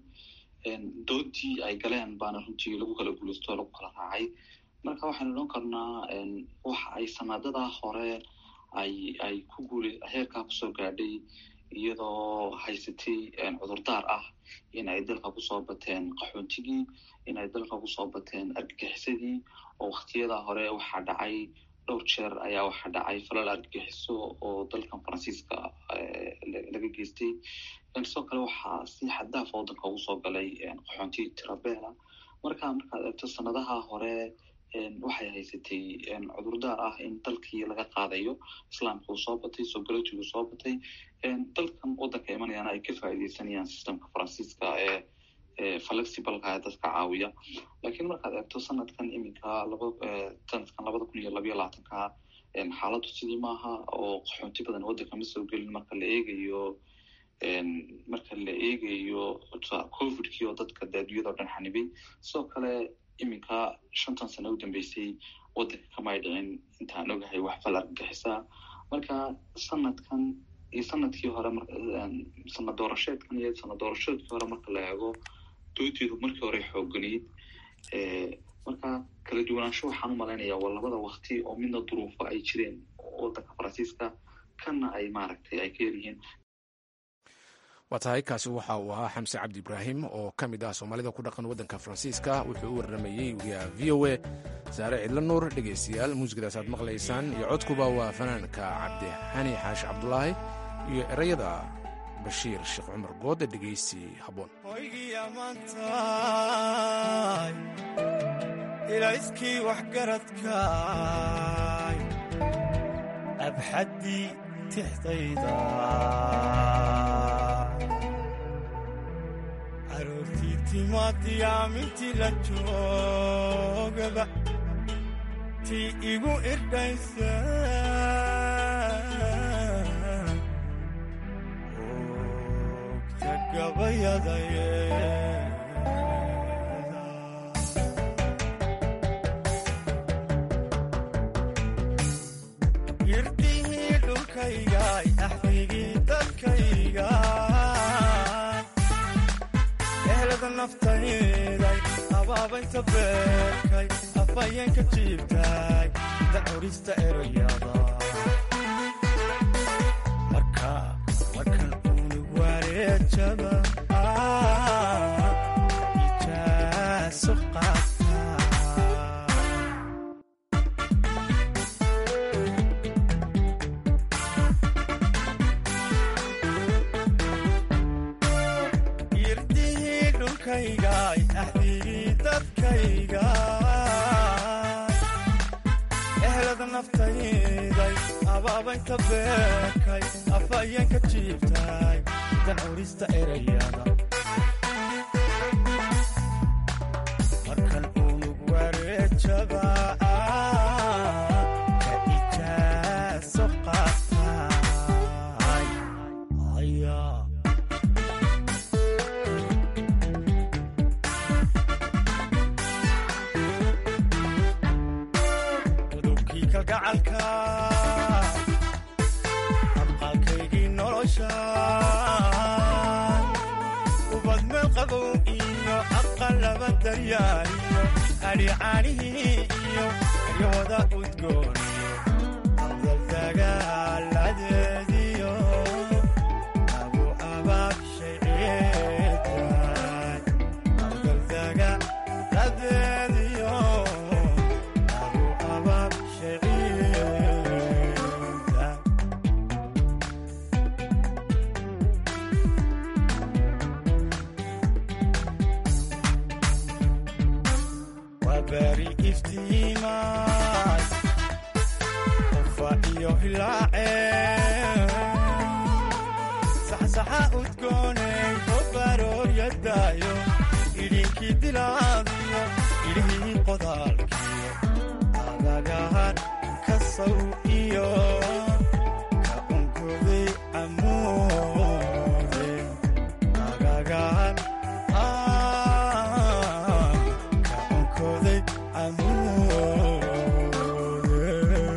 doodii ay galeen baana runtii lagu kala guulaysto lagu kala raacay marka waxaan odhan karnaa waxa ay sanadada hore ay ku heerkaa kusoo gaadhay iyadoo haysatay cudurdaar ah in ay dalka kusoo bateen qaxoontigii in ay dalka kusoo bateen argagixisadii oo waqtiyada hore waxaa dhacay dhowr jeer ayaa waxaa dhacay falal argagixiso oo dalkan Faransiiska laga geystay sidoo kale waxaa si xadaaf waddanka ugu soo galay qaxoonti tirabeela markaad eegto sanadaha hore waxay haysatay cudurdaar ah in dalkii laga qaadayo islaamka uu soo batay soo galootigu soo batay dalkan waddanka imanayana ay ka faa'iidaysanayaan systemka Faransiiska ee flexible-ka ee dadka caawiya laakiin markaad eegto sanadkan iminka sanadkan 2022 xaaladdu sidii maaha oo qaxoonti badan waddanka ma soo gelin marka la eegayo covidkii oo dadka daadiyada oo dhan xanibay sidoo kale iminka 5 sano u dambeysay waddanka kamay dhicin intaan ogahay wax fal argagixisa marka sanadkan iyo sanadkii hore sanad doorasheedkan iyo sanad doorasheedkii hore marka la eego doodeedu markii hore xooganayd marka kala duwanaansho waxaan u malaynayaa waa labada waqti oo midna duruufo ay jireen waddanka Faransiiska kana ay maaragtay ay ka yaryihiin waa tahay kaasi waxa uu ahaa xamse cabdi ibraahim oo ka mid ah soomaalida ku dhaqan waddanka Faransiiska wuxuu u warramayey wariyaha VOA saare cidla nuur dhegaystayaal muusikadaas aad maqlaysaan iyo codkuba waa fanaanka cabdixani xaashi cabdulaahi iyo erayada bashiir sheekh cumar goode dhegaysi habboon. ilayskii waxgaradkaay abxaddii tixdayda caruurtii timaadii aamintii la joogaba tii igu irdhaysa ogta gabayadaye irdihii dhulkaygaay axdigii dadkaygaay ehlada naftayday abaabaynta beerkay afhayeenka jiibtaay dacurista erayada markan unug wareejaba ijaaso qaata irdihii dhulkaygaay axdigii dadkaygaay ehlada naftayday abaabaynta beerkay afhayeenka jiibtaay dacurista erayada markan unug wareejaba ka ijaaso qaataay udubkii kalgacalka abqaalkaygii nolosha ubad meel qabow iyo aqal laba daryaaliyo adhicaanihii iyo aryawada udgooniyo abdaldagaaladeediyo abu abaab shayceedaan abdaldagaaladeediyo abu abaab shayceedaan waa baari iftiimaay ufa iyo hilaaceen saxsaxa udgoonay oo barooryadaayo idhinkii dilaadiyo idhihii qodaalkiyo agagahan kasaw iyo ka unkoday camuude agagahan ka unkoday camuude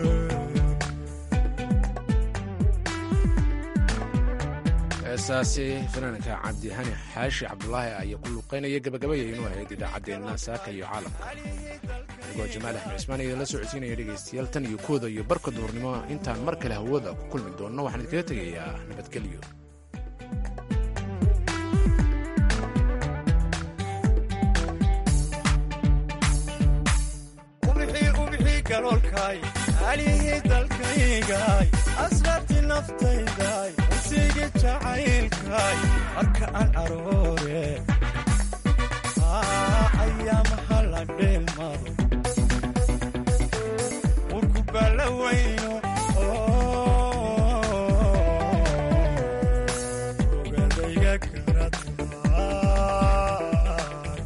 heesaasi fanaanka cabdihani xaashi cabdulaahi ayaa ku luuqaynaya gabagabaya inuu ahayd idaacaddeenna saaka iyo caalamka anigoo jamaal axmed cismaan idinla socodsiinaya dhegaystayaal tan iyo kooda iyo barka duurnimo intaan mar kale hawada ku kulmi doonno waxaan idinkaga tegayaa nabadgelyo. ubixii galoolkaay alihii dalkaygaay asraartii naftaydaay unsigii jacaylkaay marka aan aroore ayaamaha la dheelmado urku baala weyno ogadayga karataay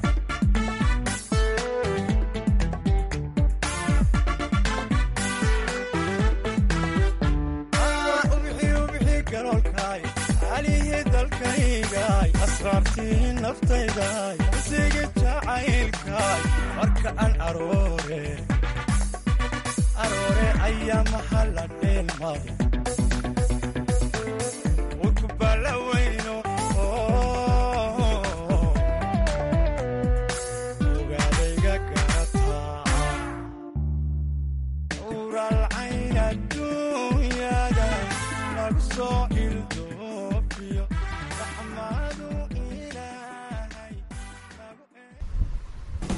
ubixii galoolkaay alihii dalkaygaay asraartii naftaydaay unsigii jacaylkaay marka aan aroore ayaamaha la dheelmado urku baala weyno ogaadayga garataa uralcayn adduunyada lagu soo ildoofiyo raxmadu ilaahay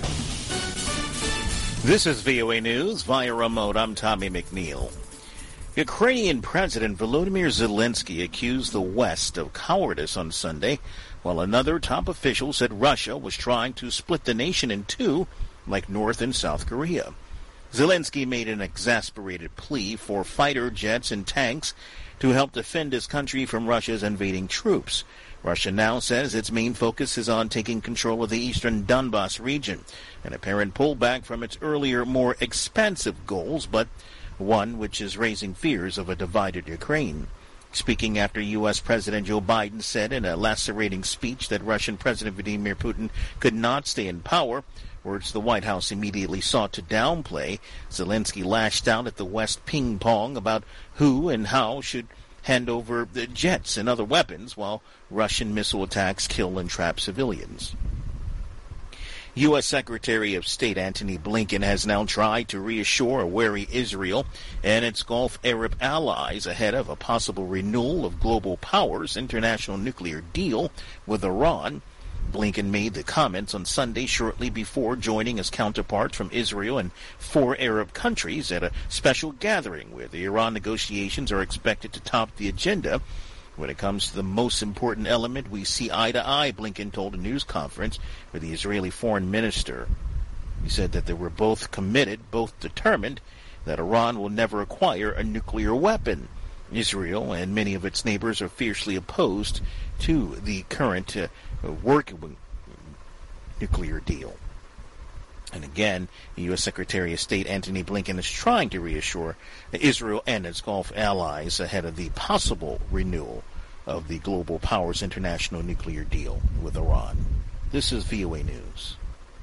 This is VOA News via remote. I'm Tommy McNeil. Ukrainian President Volodymyr Zelensky accused the West of cowardice on Sunday, while another top official said Russia was trying to split the nation in two, like North and South Korea. Zelensky made an exasperated plea for fighter jets and tanks to help defend his country from Russia's invading troops. Russia now says its main focus is on taking control of the eastern Donbas region, an apparent pullback from its earlier, more expansive goals, but one which is raising fears of a divided Ukraine. Speaking after U.S. President Joe Biden said in a lacerating speech that Russian President Vladimir Putin could not stay in power, words the White House immediately sought to downplay, Zelensky lashed out at the West ping-pong about who and how should hand over the jets and other weapons while Russian missile attacks kill and trap civilians. U.S. Secretary of State Antony Blinken has now tried to reassure a wary Israel and its Gulf Arab allies ahead of a possible renewal of global powers' international nuclear deal with Iran. Blinken made the comments on Sunday shortly before joining his counterparts from Israel and 4 Arab countries at a special gathering where the Iran negotiations are expected to top the agenda. When it comes to the most important element, we see eye to eye, Blinken told a news conference with the Israeli foreign minister. He said that they were both committed, both determined, that Iran will never acquire a nuclear weapon. Israel and many of its neighbors are fiercely opposed to the current working nuclear deal. And again, the U.S. Secretary of State Antony Blinken is trying to reassure Israel and its Gulf allies ahead of the possible renewal of the global powers' international nuclear deal with Iran. This is VOA News.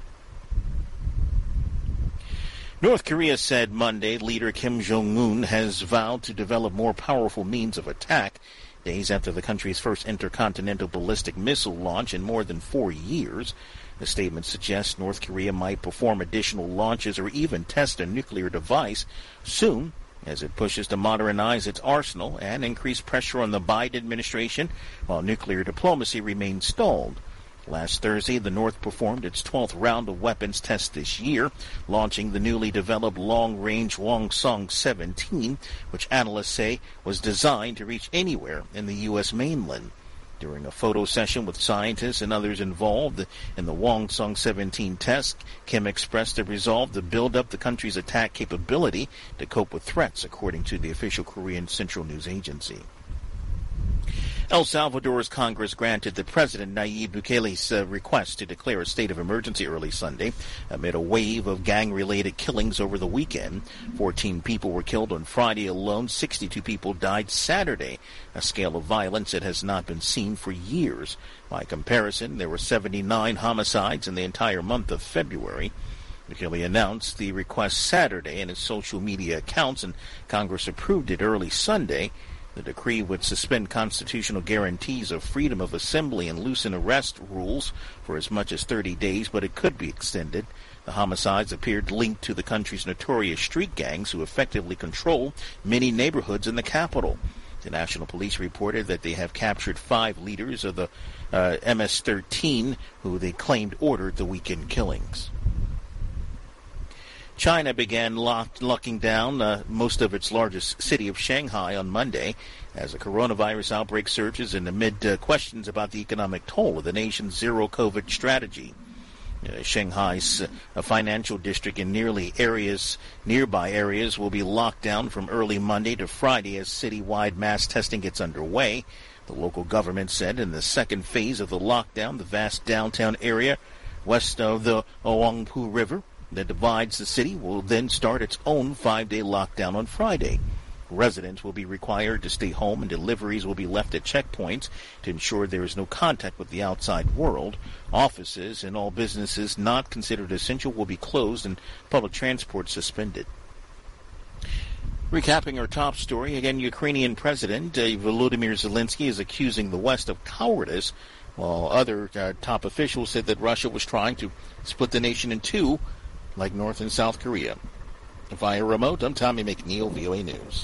North Korea said Monday leader Kim Jong-un has vowed to develop more powerful means of attack days after the country's first intercontinental ballistic missile launch in more than 4 years. The statement suggests North Korea might perform additional launches or even test a nuclear device soon as it pushes to modernize its arsenal and increase pressure on the Biden administration while nuclear diplomacy remains stalled. Last Thursday, the North performed its 12th round of weapons tests this year, launching the newly developed long-range Hwasong-17, which analysts say was designed to reach anywhere in the U.S. mainland. During a photo session with scientists and others involved in the Hwasong-17 test, Kim expressed a resolve to build up the country's attack capability to cope with threats, according to the official Korean Central News Agency. El Salvador's Congress granted the President Nayib Bukele's request to declare a state of emergency early Sunday amid a wave of gang-related killings over the weekend. 14 people were killed on Friday alone. 62 people died Saturday, a scale of violence that has not been seen for years. By comparison, there were 79 homicides in the entire month of February. Bukele announced the request Saturday in his social media accounts, and Congress approved it early Sunday. The decree would suspend constitutional guarantees of freedom of assembly and loosen arrest rules for as much as 30 days, but it could be extended. The homicides appeared linked to the country's notorious street gangs who effectively control many neighborhoods in the capital. The National Police reported that they have captured 5 leaders of the MS-13 who they claimed ordered the weekend killings. China began locking down most of its largest city of Shanghai on Monday as the coronavirus outbreak surges and amid questions about the economic toll of the nation's zero-COVID strategy. Shanghai's financial district and nearby areas will be locked down from early Monday to Friday as citywide mass testing gets underway. The local government said in the second phase of the lockdown, the vast downtown area west of the Huangpu River that divides the city will then start its own 5-day lockdown on Friday. Residents will be required to stay home and deliveries will be left at checkpoints to ensure there is no contact with the outside world. Offices and all businesses not considered essential will be closed and public transport suspended. Recapping our top story, again, Ukrainian President Volodymyr Zelensky is accusing the West of cowardice, while other top officials said that Russia was trying to split the nation in two, like North and South Korea. Via remote, I'm Tommy McNeil, VOA News.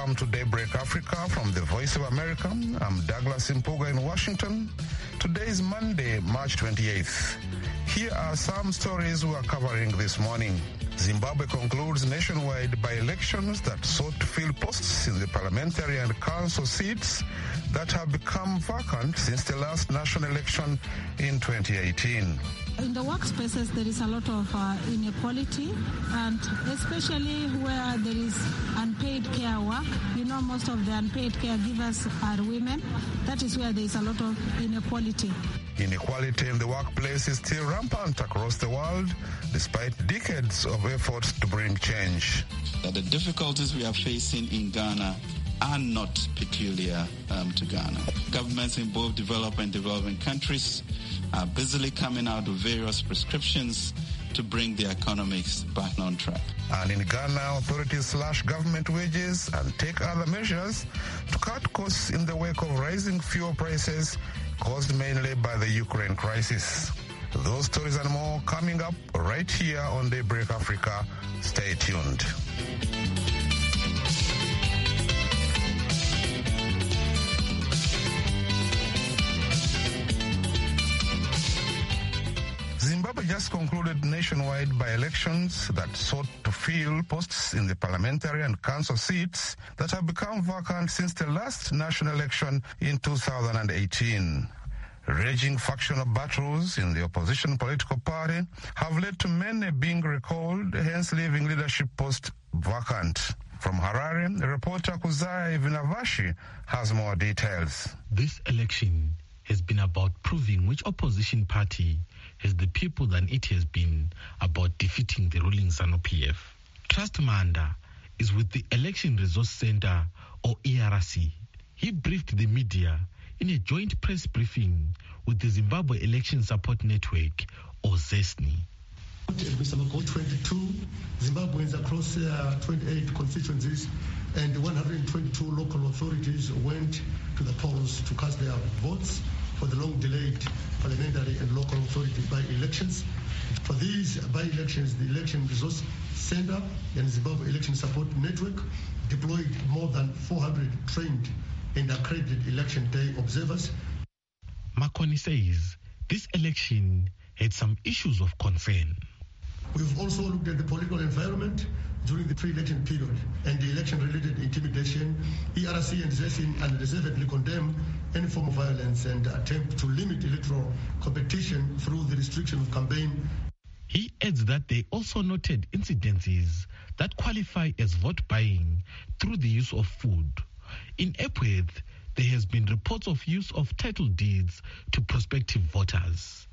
welcome to Daybreak Africa from the Voice of America. I'm Douglas Impuga in Washington. Today is Monday, March 28th. Here are some stories we are covering this morning. Zimbabwe concludes nationwide by-elections that sought to fill posts in the parliamentary and council seats that have become vacant since the last national election in 2018. In the workspaces, there is a lot of inequality, and especially where there is unpaid care work. You know, most of the unpaid caregivers are women. That is where there is a lot of inequality. Inequality in the workplace is still rampant across the world, despite decades of efforts to bring change. The difficulties we are facing in Ghana are not peculiar to Ghana. Governments in both developed and developing countries are busily coming out with various prescriptions to bring the economics back on track. And in Ghana, authorities slash government wages and take other measures to cut costs in the wake of rising fuel prices caused mainly by the Ukraine crisis. Those stories and more coming up right here on Daybreak Africa. Stay tuned. Zimbabwe just concluded nationwide by-elections that sought to fill posts in the parliamentary and council seats that have become vacant since the last national election in 2018. Raging factional battles in the opposition political party have led to many being recalled, hence leaving leadership posts vacant. From Harare, reporter Kuzai Vinavashi has more details. This election has been about proving which opposition party has the people than it has been about defeating the ruling ZANU-PF. Trust Manda is with the Election Resource Center, or ERC. He briefed the media in a joint press briefing with the Zimbabwe Election Support Network, or ZESNI. Mr. Mako, 22 Zimbabweans across 28 constituencies and 122 local authorities went to the polls to cast their votes for the long-delayed parliamentary and local authority by-elections. For these by-elections, the Election Resource Center and Zimbabwe Election Support Network deployed more than 400 trained and accredited election day observers. Makoni says this election had some issues of concern. We've also looked at the political environment during the pre-election period and the election-related intimidation. ERC and ZESN unreservedly condemn any form of violence and attempt to limit electoral competition through the restriction of campaign. He adds that they also noted incidences that qualify as vote buying through the use of food. In Epworth, there has been reports of use of title deeds to prospective voters.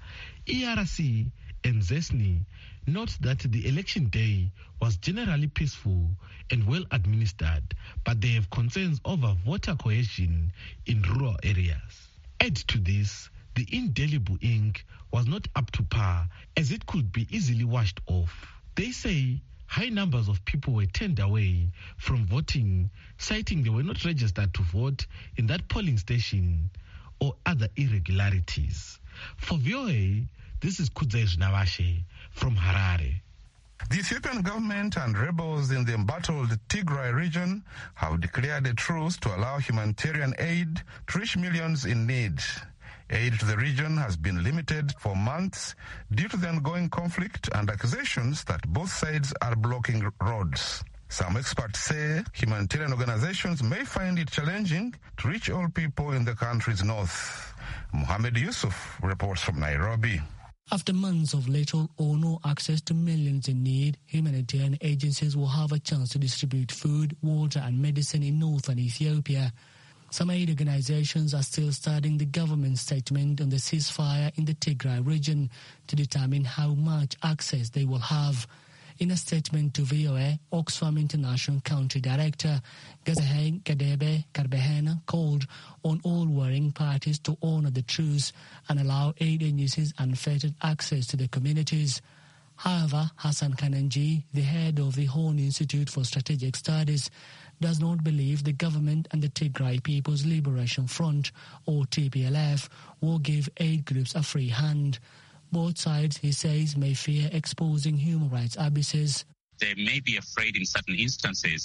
ERC and ZESNI note that the election day was generally peaceful and well administered, but they have concerns over voter cohesion in rural areas. Add to this, the indelible ink was not up to par as it could be easily washed off. They say high numbers of people were turned away from voting, citing they were not registered to vote in that polling station or other irregularities. For VOA, this is Kudzai Navashe from Harare. The Ethiopian government and rebels in the embattled Tigray region have declared a truce to allow humanitarian aid to reach millions in need. Aid to the region has been limited for months due to the ongoing conflict and accusations that both sides are blocking roads. Some experts say humanitarian organizations may find it challenging to reach all people in the country's north. Mohammed Yusuf reports from Nairobi. After months of little or no access to millions in need, humanitarian agencies will have a chance to distribute food, water and medicine in northern Ethiopia. Some aid organizations are still studying the government's statement on the ceasefire in the Tigray region to determine how much access they will have. In a statement to VOA, Oxfam International Country Director Gezaheg Gadebe Karbehena called on all warring parties to honor the truce and allow aid agencies unfettered access to the communities. However, Hassan Kananji, the head of the Horn Institute for Strategic Studies, does not believe the government and the Tigray People's Liberation Front, or TPLF, will give aid groups a free hand. Both sides, he says, may fear exposing human rights abuses. They may be afraid in certain instances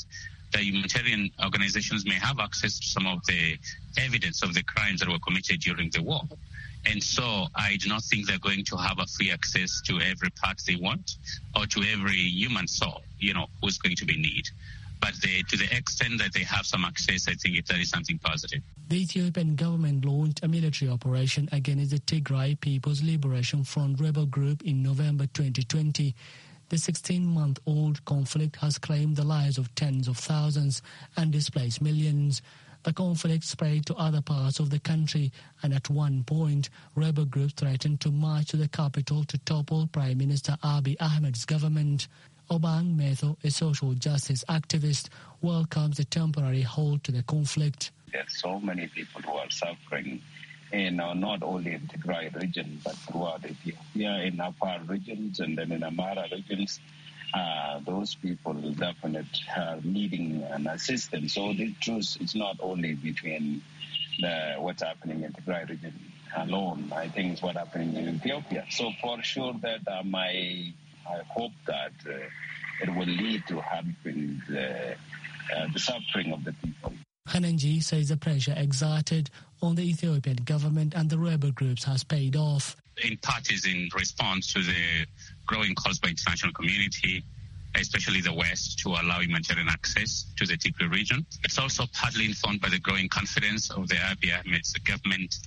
the humanitarian organizations may have access to some of the evidence of the crimes that were committed during the war. And so I do not think they're going to have a free access to every part they want or to every human soul, who's going to be in need. But to the extent that they have some access, I think that is something positive. The Ethiopian government launched a military operation against the Tigray People's Liberation Front rebel group in November 2020. The 16-month-old conflict has claimed the lives of tens of thousands and displaced millions. The conflict spread to other parts of the country, and at one point, rebel groups threatened to march to the capital to topple Prime Minister Abiy Ahmed's government. Obang Metho, a social justice activist, welcomes the temporary halt to the conflict. There are so many people who are suffering, not only in the Tigray region, but throughout Ethiopia, in Afar regions and then in Amara regions. Those people definitely are needing an assistance. So the truth is not only between what's happening in the Tigray region alone. I think it's what's happening in Ethiopia. So for sure that I hope that it will lead to helping the suffering of the people. Hananji says the pressure exerted on the Ethiopian government and the rebel groups has paid off. In part is in response to the growing calls by international community, especially the West, to allow humanitarian access to the Tigray region. It's also partly informed by the growing confidence of the Abiy Ahmed's government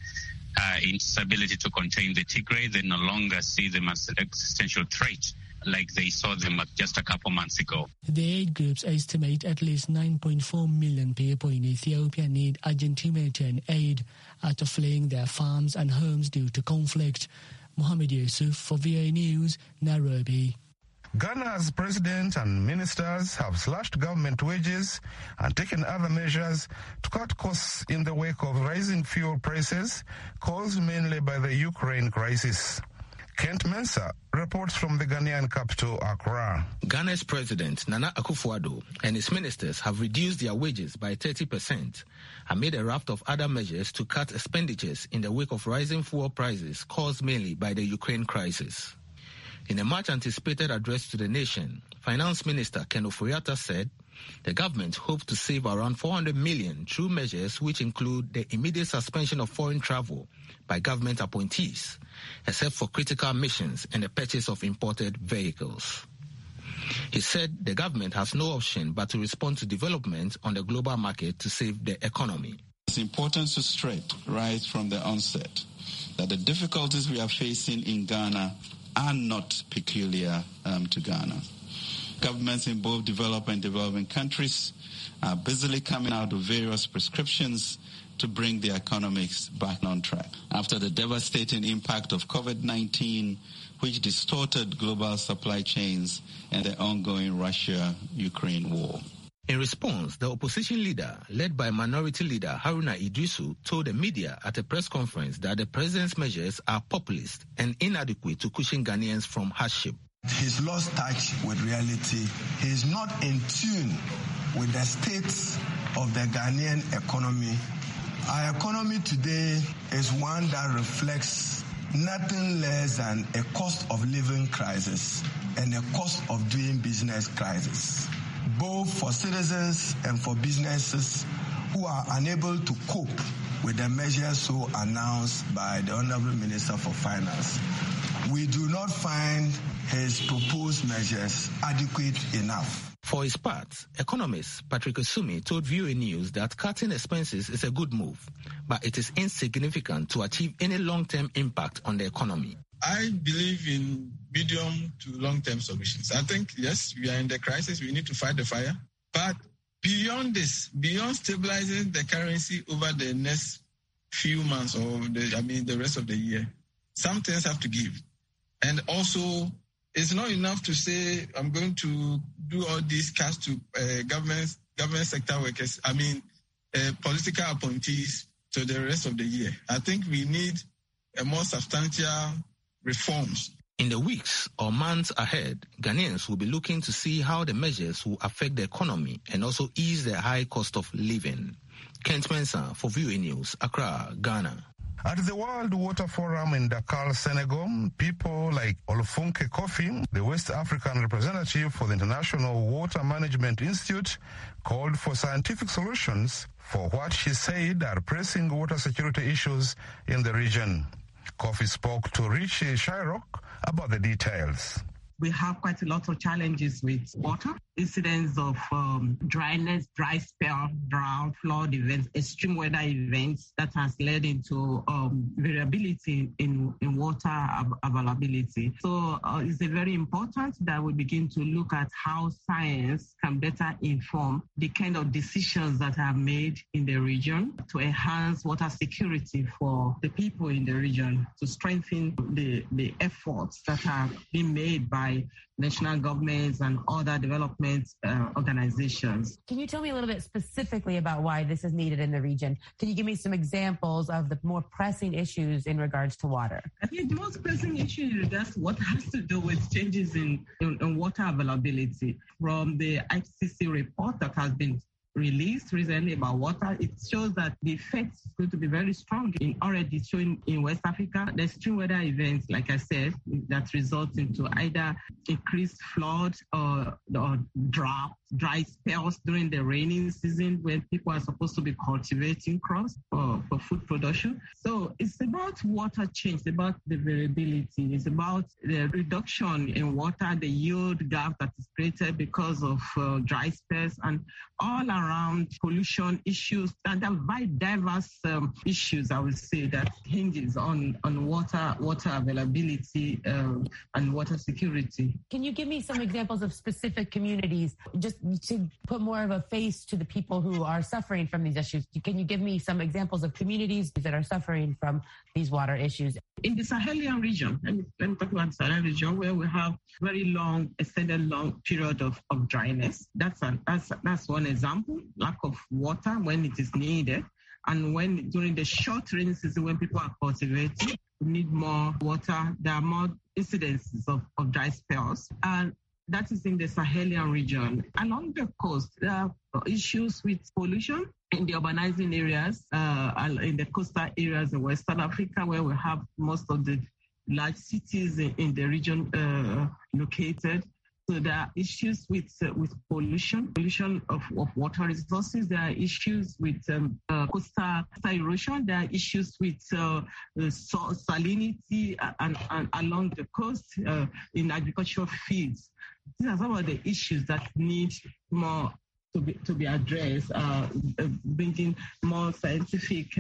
in its ability to contain the Tigray. They no longer see them as an existential threat like they saw them just a couple months ago. The aid groups estimate at least 9.4 million people in Ethiopia need urgent humanitarian aid after fleeing their farms and homes due to conflict. Mohammed Yusuf for VOA News, Nairobi. Ghana's president and ministers have slashed government wages and taken other measures to cut costs in the wake of rising fuel prices caused mainly by the Ukraine crisis. Kent Mensah reports from the Ghanaian capital, Accra. Ghana's president, Nana Akufo-Addo, and his ministers have reduced their wages by 30% amid a raft of other measures to cut expenditures in the wake of rising fuel prices caused mainly by the Ukraine crisis. In a much-anticipated address to the nation, Finance Minister Ken Ofori-Atta said the government hopes to save around 400 million through measures which include the immediate suspension of foreign travel by government appointees, except for critical missions and the purchase of imported vehicles. He said the government has no option but to respond to development on the global market to save the economy. It's important to stress right from the onset that the difficulties we are facing in Ghana are not peculiar to Ghana. Governments in both developed and developing countries are busily coming out with various prescriptions to bring the economics back on track. After the devastating impact of COVID-19, which distorted global supply chains and the ongoing Russia-Ukraine war. In response, the opposition leader, led by Minority Leader Haruna Idrisu, told the media at a press conference that the president's measures are populist and inadequate to cushion Ghanaians from hardship. He's lost touch with reality. He's not in tune with the state of the Ghanaian economy. Our economy today is one that reflects nothing less than a cost of living crisis and a cost of doing business crisis, both for citizens and for businesses who are unable to cope with the measures so announced by the Honorable Minister for Finance. We do not find his proposed measures adequate enough. For his part, economist Patrick Osumi told VOA News that cutting expenses is a good move, but it is insignificant to achieve any long-term impact on the economy. I believe in medium to long-term solutions. I think, yes, we are in the crisis. We need to fight the fire. But beyond this, beyond stabilizing the currency over the next few months or the rest of the year, some things have to give. And also, it's not enough to say, I'm going to do all these cuts to government sector workers, political appointees to the rest of the year. I think we need a more substantial reforms. In the weeks or months ahead, Ghanaians will be looking to see how the measures will affect the economy and also ease the high cost of living. Kent Mensah for VOA News, Accra, Ghana. At the World Water Forum in Dakar, Senegal, people like Olufunke Kofi, the West African representative for the International Water Management Institute, called for scientific solutions for what she said are pressing water security issues in the region. Kofi spoke to Richie Shyrock about the details. We have quite a lot of challenges with water, incidents of dryness, dry spell, drought, flood events, extreme weather events that has led into variability in water availability. So it's very important that we begin to look at how science can better inform the kind of decisions that are made in the region to enhance water security for the people in the region, to strengthen the efforts that are being made by national governments and other development organizations. Can you tell me a little bit specifically about why this is needed in the region? Can you give me some examples of the more pressing issues in regards to water? I think the most pressing issue in regards to what has to do with changes in water availability. From the IPCC report that has been released recently about water, it shows that the effects is going to be very strong already showing in West Africa. The extreme weather events, like I said, that result into either increased flood or drought, dry spells during the rainy season when people are supposed to be cultivating crops for food production. So it's about water change, it's about the variability, it's about the reduction in water, the yield gap that is created because of dry spells, and all around pollution issues, and there are very diverse issues, I would say, that hinges on water availability and water security. Can you give me some examples of specific communities, just to put more of a face to the people who are suffering from these issues? Can you give me some examples of communities that are suffering from these water issues? In the Sahelian region, let me talk about the Sahelian region, where we have very extended long period of dryness. That's one example. Lack of water when it is needed, and when during the short rainy season when people are cultivating, we need more water. There are more incidences of dry spells, and that is in the Sahelian region. Along the coast, there are issues with pollution in the urbanizing areas, in the coastal areas in Western Africa, where we have most of the large cities in the region located. So there are issues with pollution of water resources. There are issues with coastal erosion. There are issues with salinity and along the coast in agricultural fields. These are some of the issues that need more to be addressed, bringing more scientific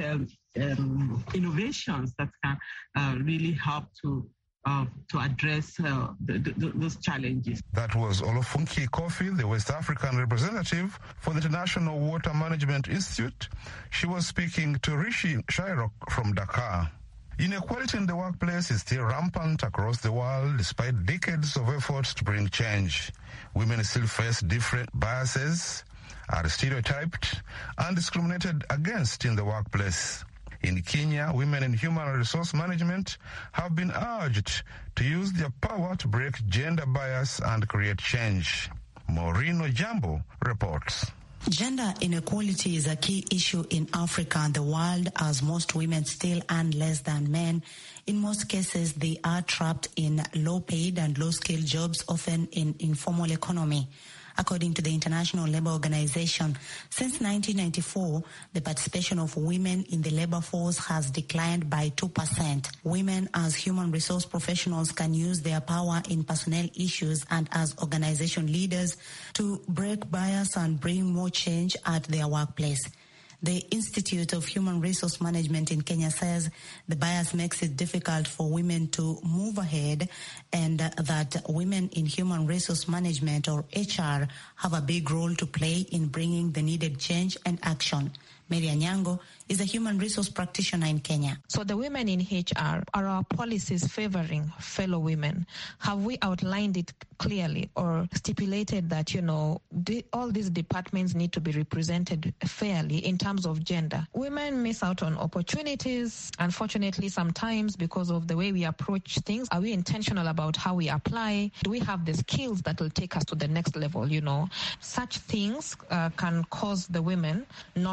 innovations that can really help to address those challenges. That was Olufunke Kofi, the West African representative for the International Water Management Institute. She was speaking to Rishi Shyrock from Dakar. Inequality in the workplace is still rampant across the world despite decades of efforts to bring change. Women still face different biases, are stereotyped and discriminated against in the workplace. In Kenya, women in human resource management have been urged to use their power to break gender bias and create change. Maureen Ojambo reports. Gender inequality is a key issue in Africa and the world, as most women still earn less than men. In most cases, they are trapped in low-paid and low-skilled jobs, often in informal economy. According to the International Labour Organization, since 1994, the participation of women in the labor force has declined by 2%. Women as human resource professionals can use their power in personnel issues and as organization leaders to break bias and bring more change at their workplace. The Institute of Human Resource Management in Kenya says the bias makes it difficult for women to move ahead, and that women in human resource management, or HR, have a big role to play in bringing the needed change and action. Mary Anyango is a human resource practitioner in Kenya. So the women in HR, are our policies favoring fellow women? Have we outlined it clearly or stipulated that, all these departments need to be represented fairly in terms of gender? Women miss out on opportunities, unfortunately, sometimes because of the way we approach things. Are we intentional about how we apply? Do we have the skills that will take us to the next level? Such things can cause the women not to,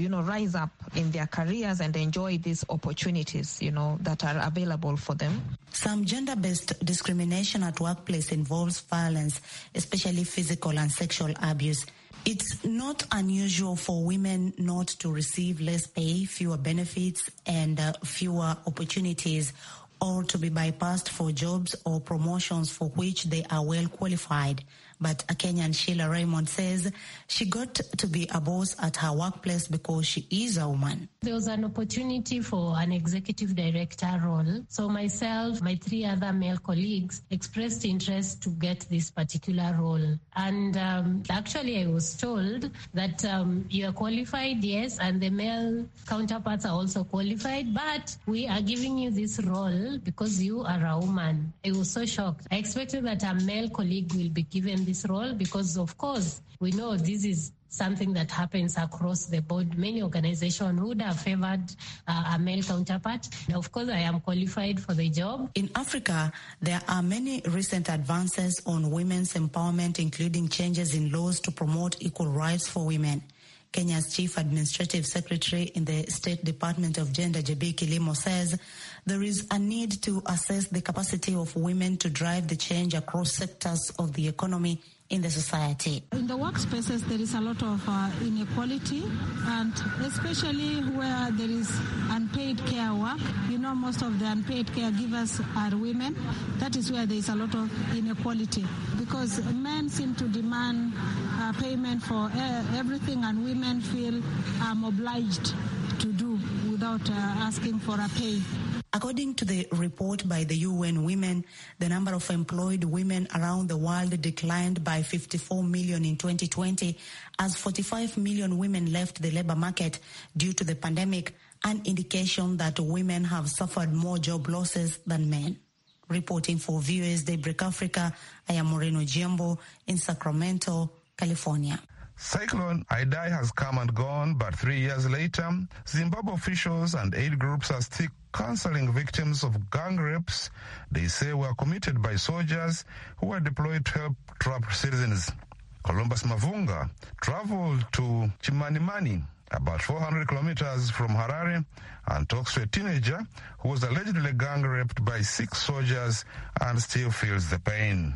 rise up in their careers and enjoy these opportunities, that are available for them. Some gender-based discrimination at workplace involves violence, especially physical and sexual abuse. It's not unusual for women not to receive less pay, fewer benefits, and fewer opportunities, or to be bypassed for jobs or promotions for which they are well qualified. But a Kenyan, Sheila Raymond, says she got to be a boss at her workplace because she is a woman. There was an opportunity for an executive director role. So myself, my 3 other male colleagues expressed interest to get this particular role. And actually I was told that you are qualified, yes, and the male counterparts are also qualified, but we are giving you this role because you are a woman. I was so shocked. I expected that a male colleague will be given this role because, of course, we know this is something that happens across the board. Many organizations would have favored a male counterpart. Of course, I am qualified for the job. In Africa, there are many recent advances on women's empowerment, including changes in laws to promote equal rights for women. Kenya's Chief Administrative Secretary in the State Department of Gender, J.B. Kilimo, says there is a need to assess the capacity of women to drive the change across sectors of the economy in the society. In the workspaces, there is a lot of inequality, and especially where there is unpaid care work. Most of the unpaid caregivers are women. That is where there is a lot of inequality, because men seem to demand payment for everything, and women feel obliged to do without asking for a pay. According to the report by the UN Women, the number of employed women around the world declined by 54 million in 2020 as 45 million women left the labor market due to the pandemic, an indication that women have suffered more job losses than men. Reporting for VOA's Daybreak Africa, I am Moreno Giambo in Sacramento, California. Cyclone Idai has come and gone, but 3 years later, Zimbabwe officials and aid groups are still counseling victims of gang rapes they say were committed by soldiers who were deployed to help trapped citizens. Columbus Mavunga traveled to Chimanimani, about 400 kilometers from Harare, and talks to a teenager who was allegedly gang raped by 6 soldiers and still feels the pain.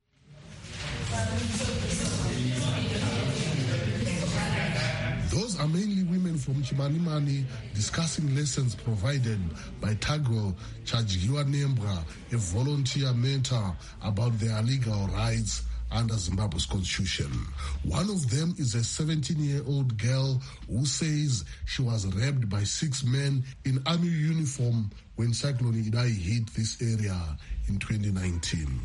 Those are mainly women from Chimanimani discussing lessons provided by Tagro Chajigiwa Nembra, a volunteer mentor, about their legal rights under Zimbabwe's constitution. One of them is a 17-year-old girl who says she was raped by 6 men in army uniform when Cyclone Idai hit this area in 2019.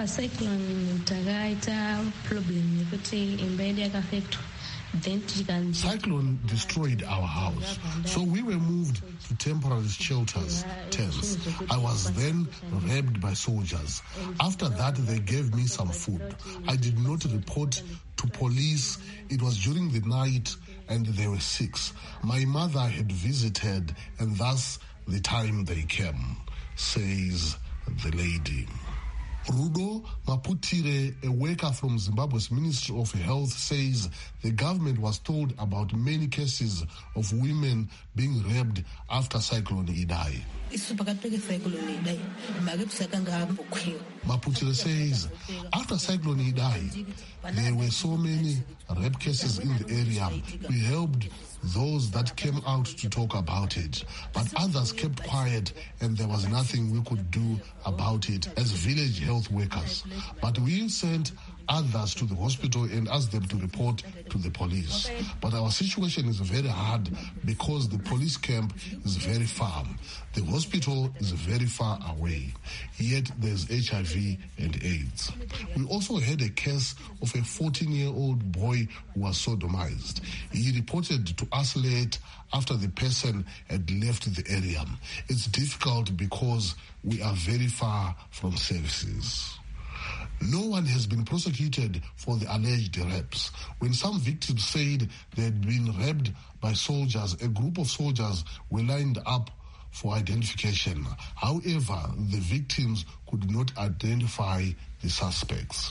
Cyclone destroyed our house, so we were moved to temporary shelters, tents. I was then raped by soldiers. After that, they gave me some food. I did not report to police. It was during the night and there were 6. My mother had visited, and thus the time they came, says the lady. Rudo Maputire, a worker from Zimbabwe's Ministry of Health, says the government was told about many cases of women being raped after Cyclone Idai. Maputire says, after Cyclone Idai, there were so many rape cases in the area. We helped those that came out to talk about it, but others kept quiet and there was nothing we could do about it as village health workers. But we sent others to the hospital and asked them to report to the police. But our situation is very hard because the police camp is very far. The hospital is very far away, yet there's HIV and AIDS. We also had a case of a 14-year-old boy who was sodomized. He reported to us late after the person had left the area. It's difficult because we are very far from services. No one has been prosecuted for the alleged rapes. When some victims said they had been raped by soldiers, a group of soldiers were lined up for identification. However, the victims could not identify the suspects.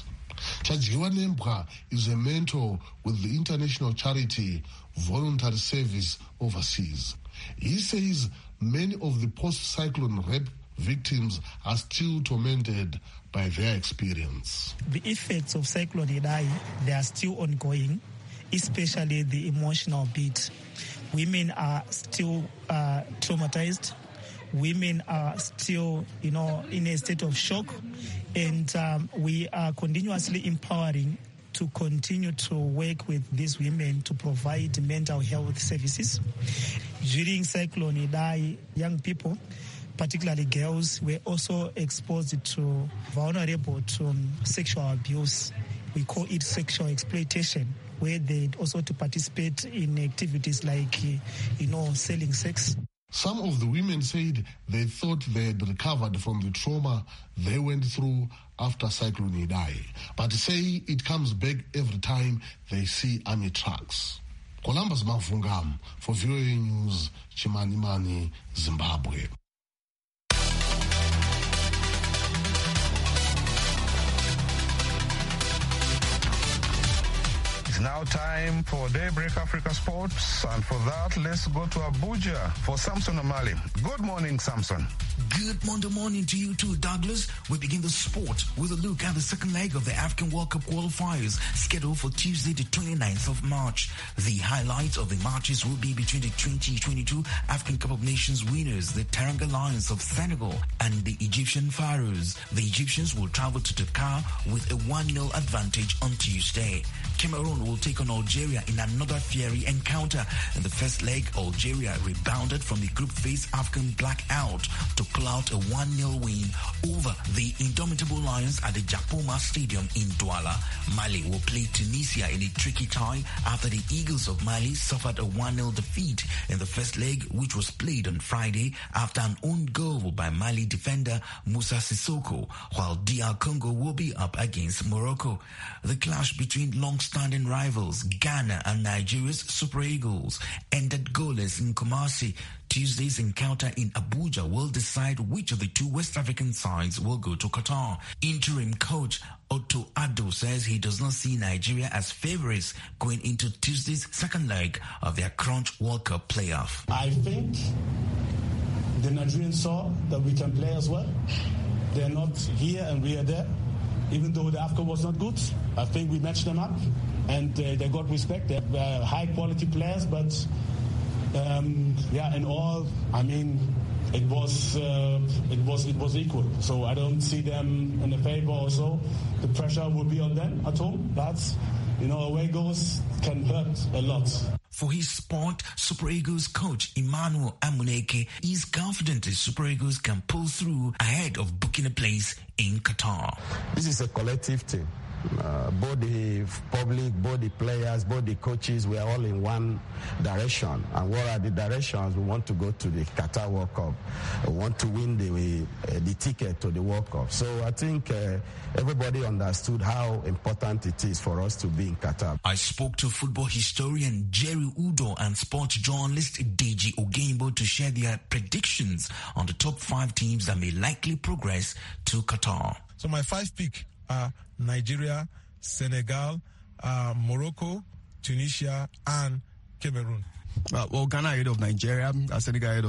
Chadjiwa Nembwa is a mentor with the international charity Voluntary Service Overseas. He says many of the post-cyclone rape victims are still tormented by their experience. The effects of Cyclone Idai, they are still ongoing, especially the emotional bit. Women are still traumatized. Women are still, in a state of shock. And we are continuously empowering to continue to work with these women to provide mental health services. During Cyclone Idai, young people, particularly girls, were also exposed to vulnerable to sexual abuse. We call it sexual exploitation, where they also to participate in activities like, selling sex. Some of the women said they thought they had recovered from the trauma they went through after Cyclone Idai, but say it comes back every time they see army trucks. Columbus Mafungam for VOA News, Chimanimani, Zimbabwe. It's now time for Daybreak Africa Sports, and for that, let's go to Abuja for Samson Omale. Good morning, Samson. Good Monday morning to you too, Douglas. We begin the sport with a look at the second leg of the African World Cup qualifiers scheduled for Tuesday, the 29th of March. The highlights of the matches will be between the 2022 African Cup of Nations winners, the Teranga Lions of Senegal, and the Egyptian Pharaohs. The Egyptians will travel to Dakar with a 1-0 advantage on Tuesday. Cameroon will take on Algeria in another fiery encounter. In the first leg, Algeria rebounded from the group phase African blackout to pull out a 1-0 win over the indomitable Lions at the Japoma Stadium in Douala. Mali will play Tunisia in a tricky tie after the Eagles of Mali suffered a 1-0 defeat in the first leg, which was played on Friday after an own goal by Mali defender Moussa Sissoko, while DR Congo will be up against Morocco. The clash between long-standing rivals Ghana and Nigeria's Super Eagles ended goalless in Kumasi. Tuesday's encounter in Abuja will decide which of the two West African sides will go to Qatar. Interim coach Otto Addo says he does not see Nigeria as favourites going into Tuesday's second leg of their Crunch World Cup playoff. I think the Nigerians saw that we can play as well. They're not here and we are there. Even though the AFCON was not good, I think we matched them up and they got respect. They're high quality players, but in all, I mean, it was equal. So I don't see them in the favor or so. The pressure will be on them at home. But, away goals can hurt a lot. For his sport, Super Eagles coach Emmanuel Amuneke is confident the Super Eagles can pull through ahead of booking a place in Qatar. This is a collective team. Both the public, both the players, both the coaches, we are all in one direction. And what are the directions? We want to go to the Qatar World Cup. We want to win the ticket to the World Cup. So I think everybody understood how important it is for us to be in Qatar. I spoke to football historian Jerry Udo and sports journalist Deji Ogenbo to share their predictions on the top 5 teams that may likely progress to Qatar. So my 5 pick are Nigeria, Senegal, Morocco, Tunisia, and Cameroon. Well, Ghana ahead of Nigeria, Senegal ahead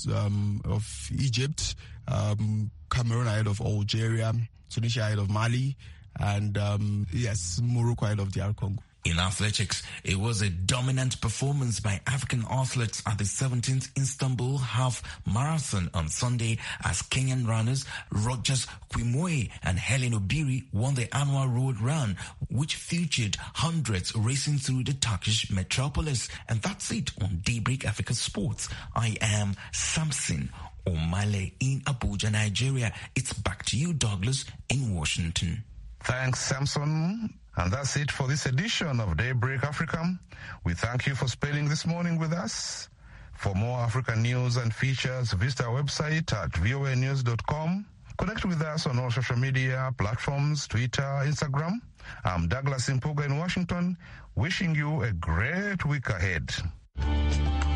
of Egypt, Cameroon ahead of Algeria, Tunisia ahead of Mali, and Morocco ahead of DR Congo. In athletics, it was a dominant performance by African athletes at the 17th Istanbul Half Marathon on Sunday as Kenyan runners Rogers Kwimoe and Helen Obiri won the annual road run, which featured hundreds racing through the Turkish metropolis. And that's it on Daybreak Africa Sports. I am Samson Omale in Abuja, Nigeria. It's back to you, Douglas, in Washington. Thanks, Samson. And that's it for this edition of Daybreak Africa. We thank you for spending this morning with us. For more African news and features, visit our website at voanews.com. Connect with us on all social media platforms, Twitter, Instagram. I'm Douglas Impuga in Washington, wishing you a great week ahead.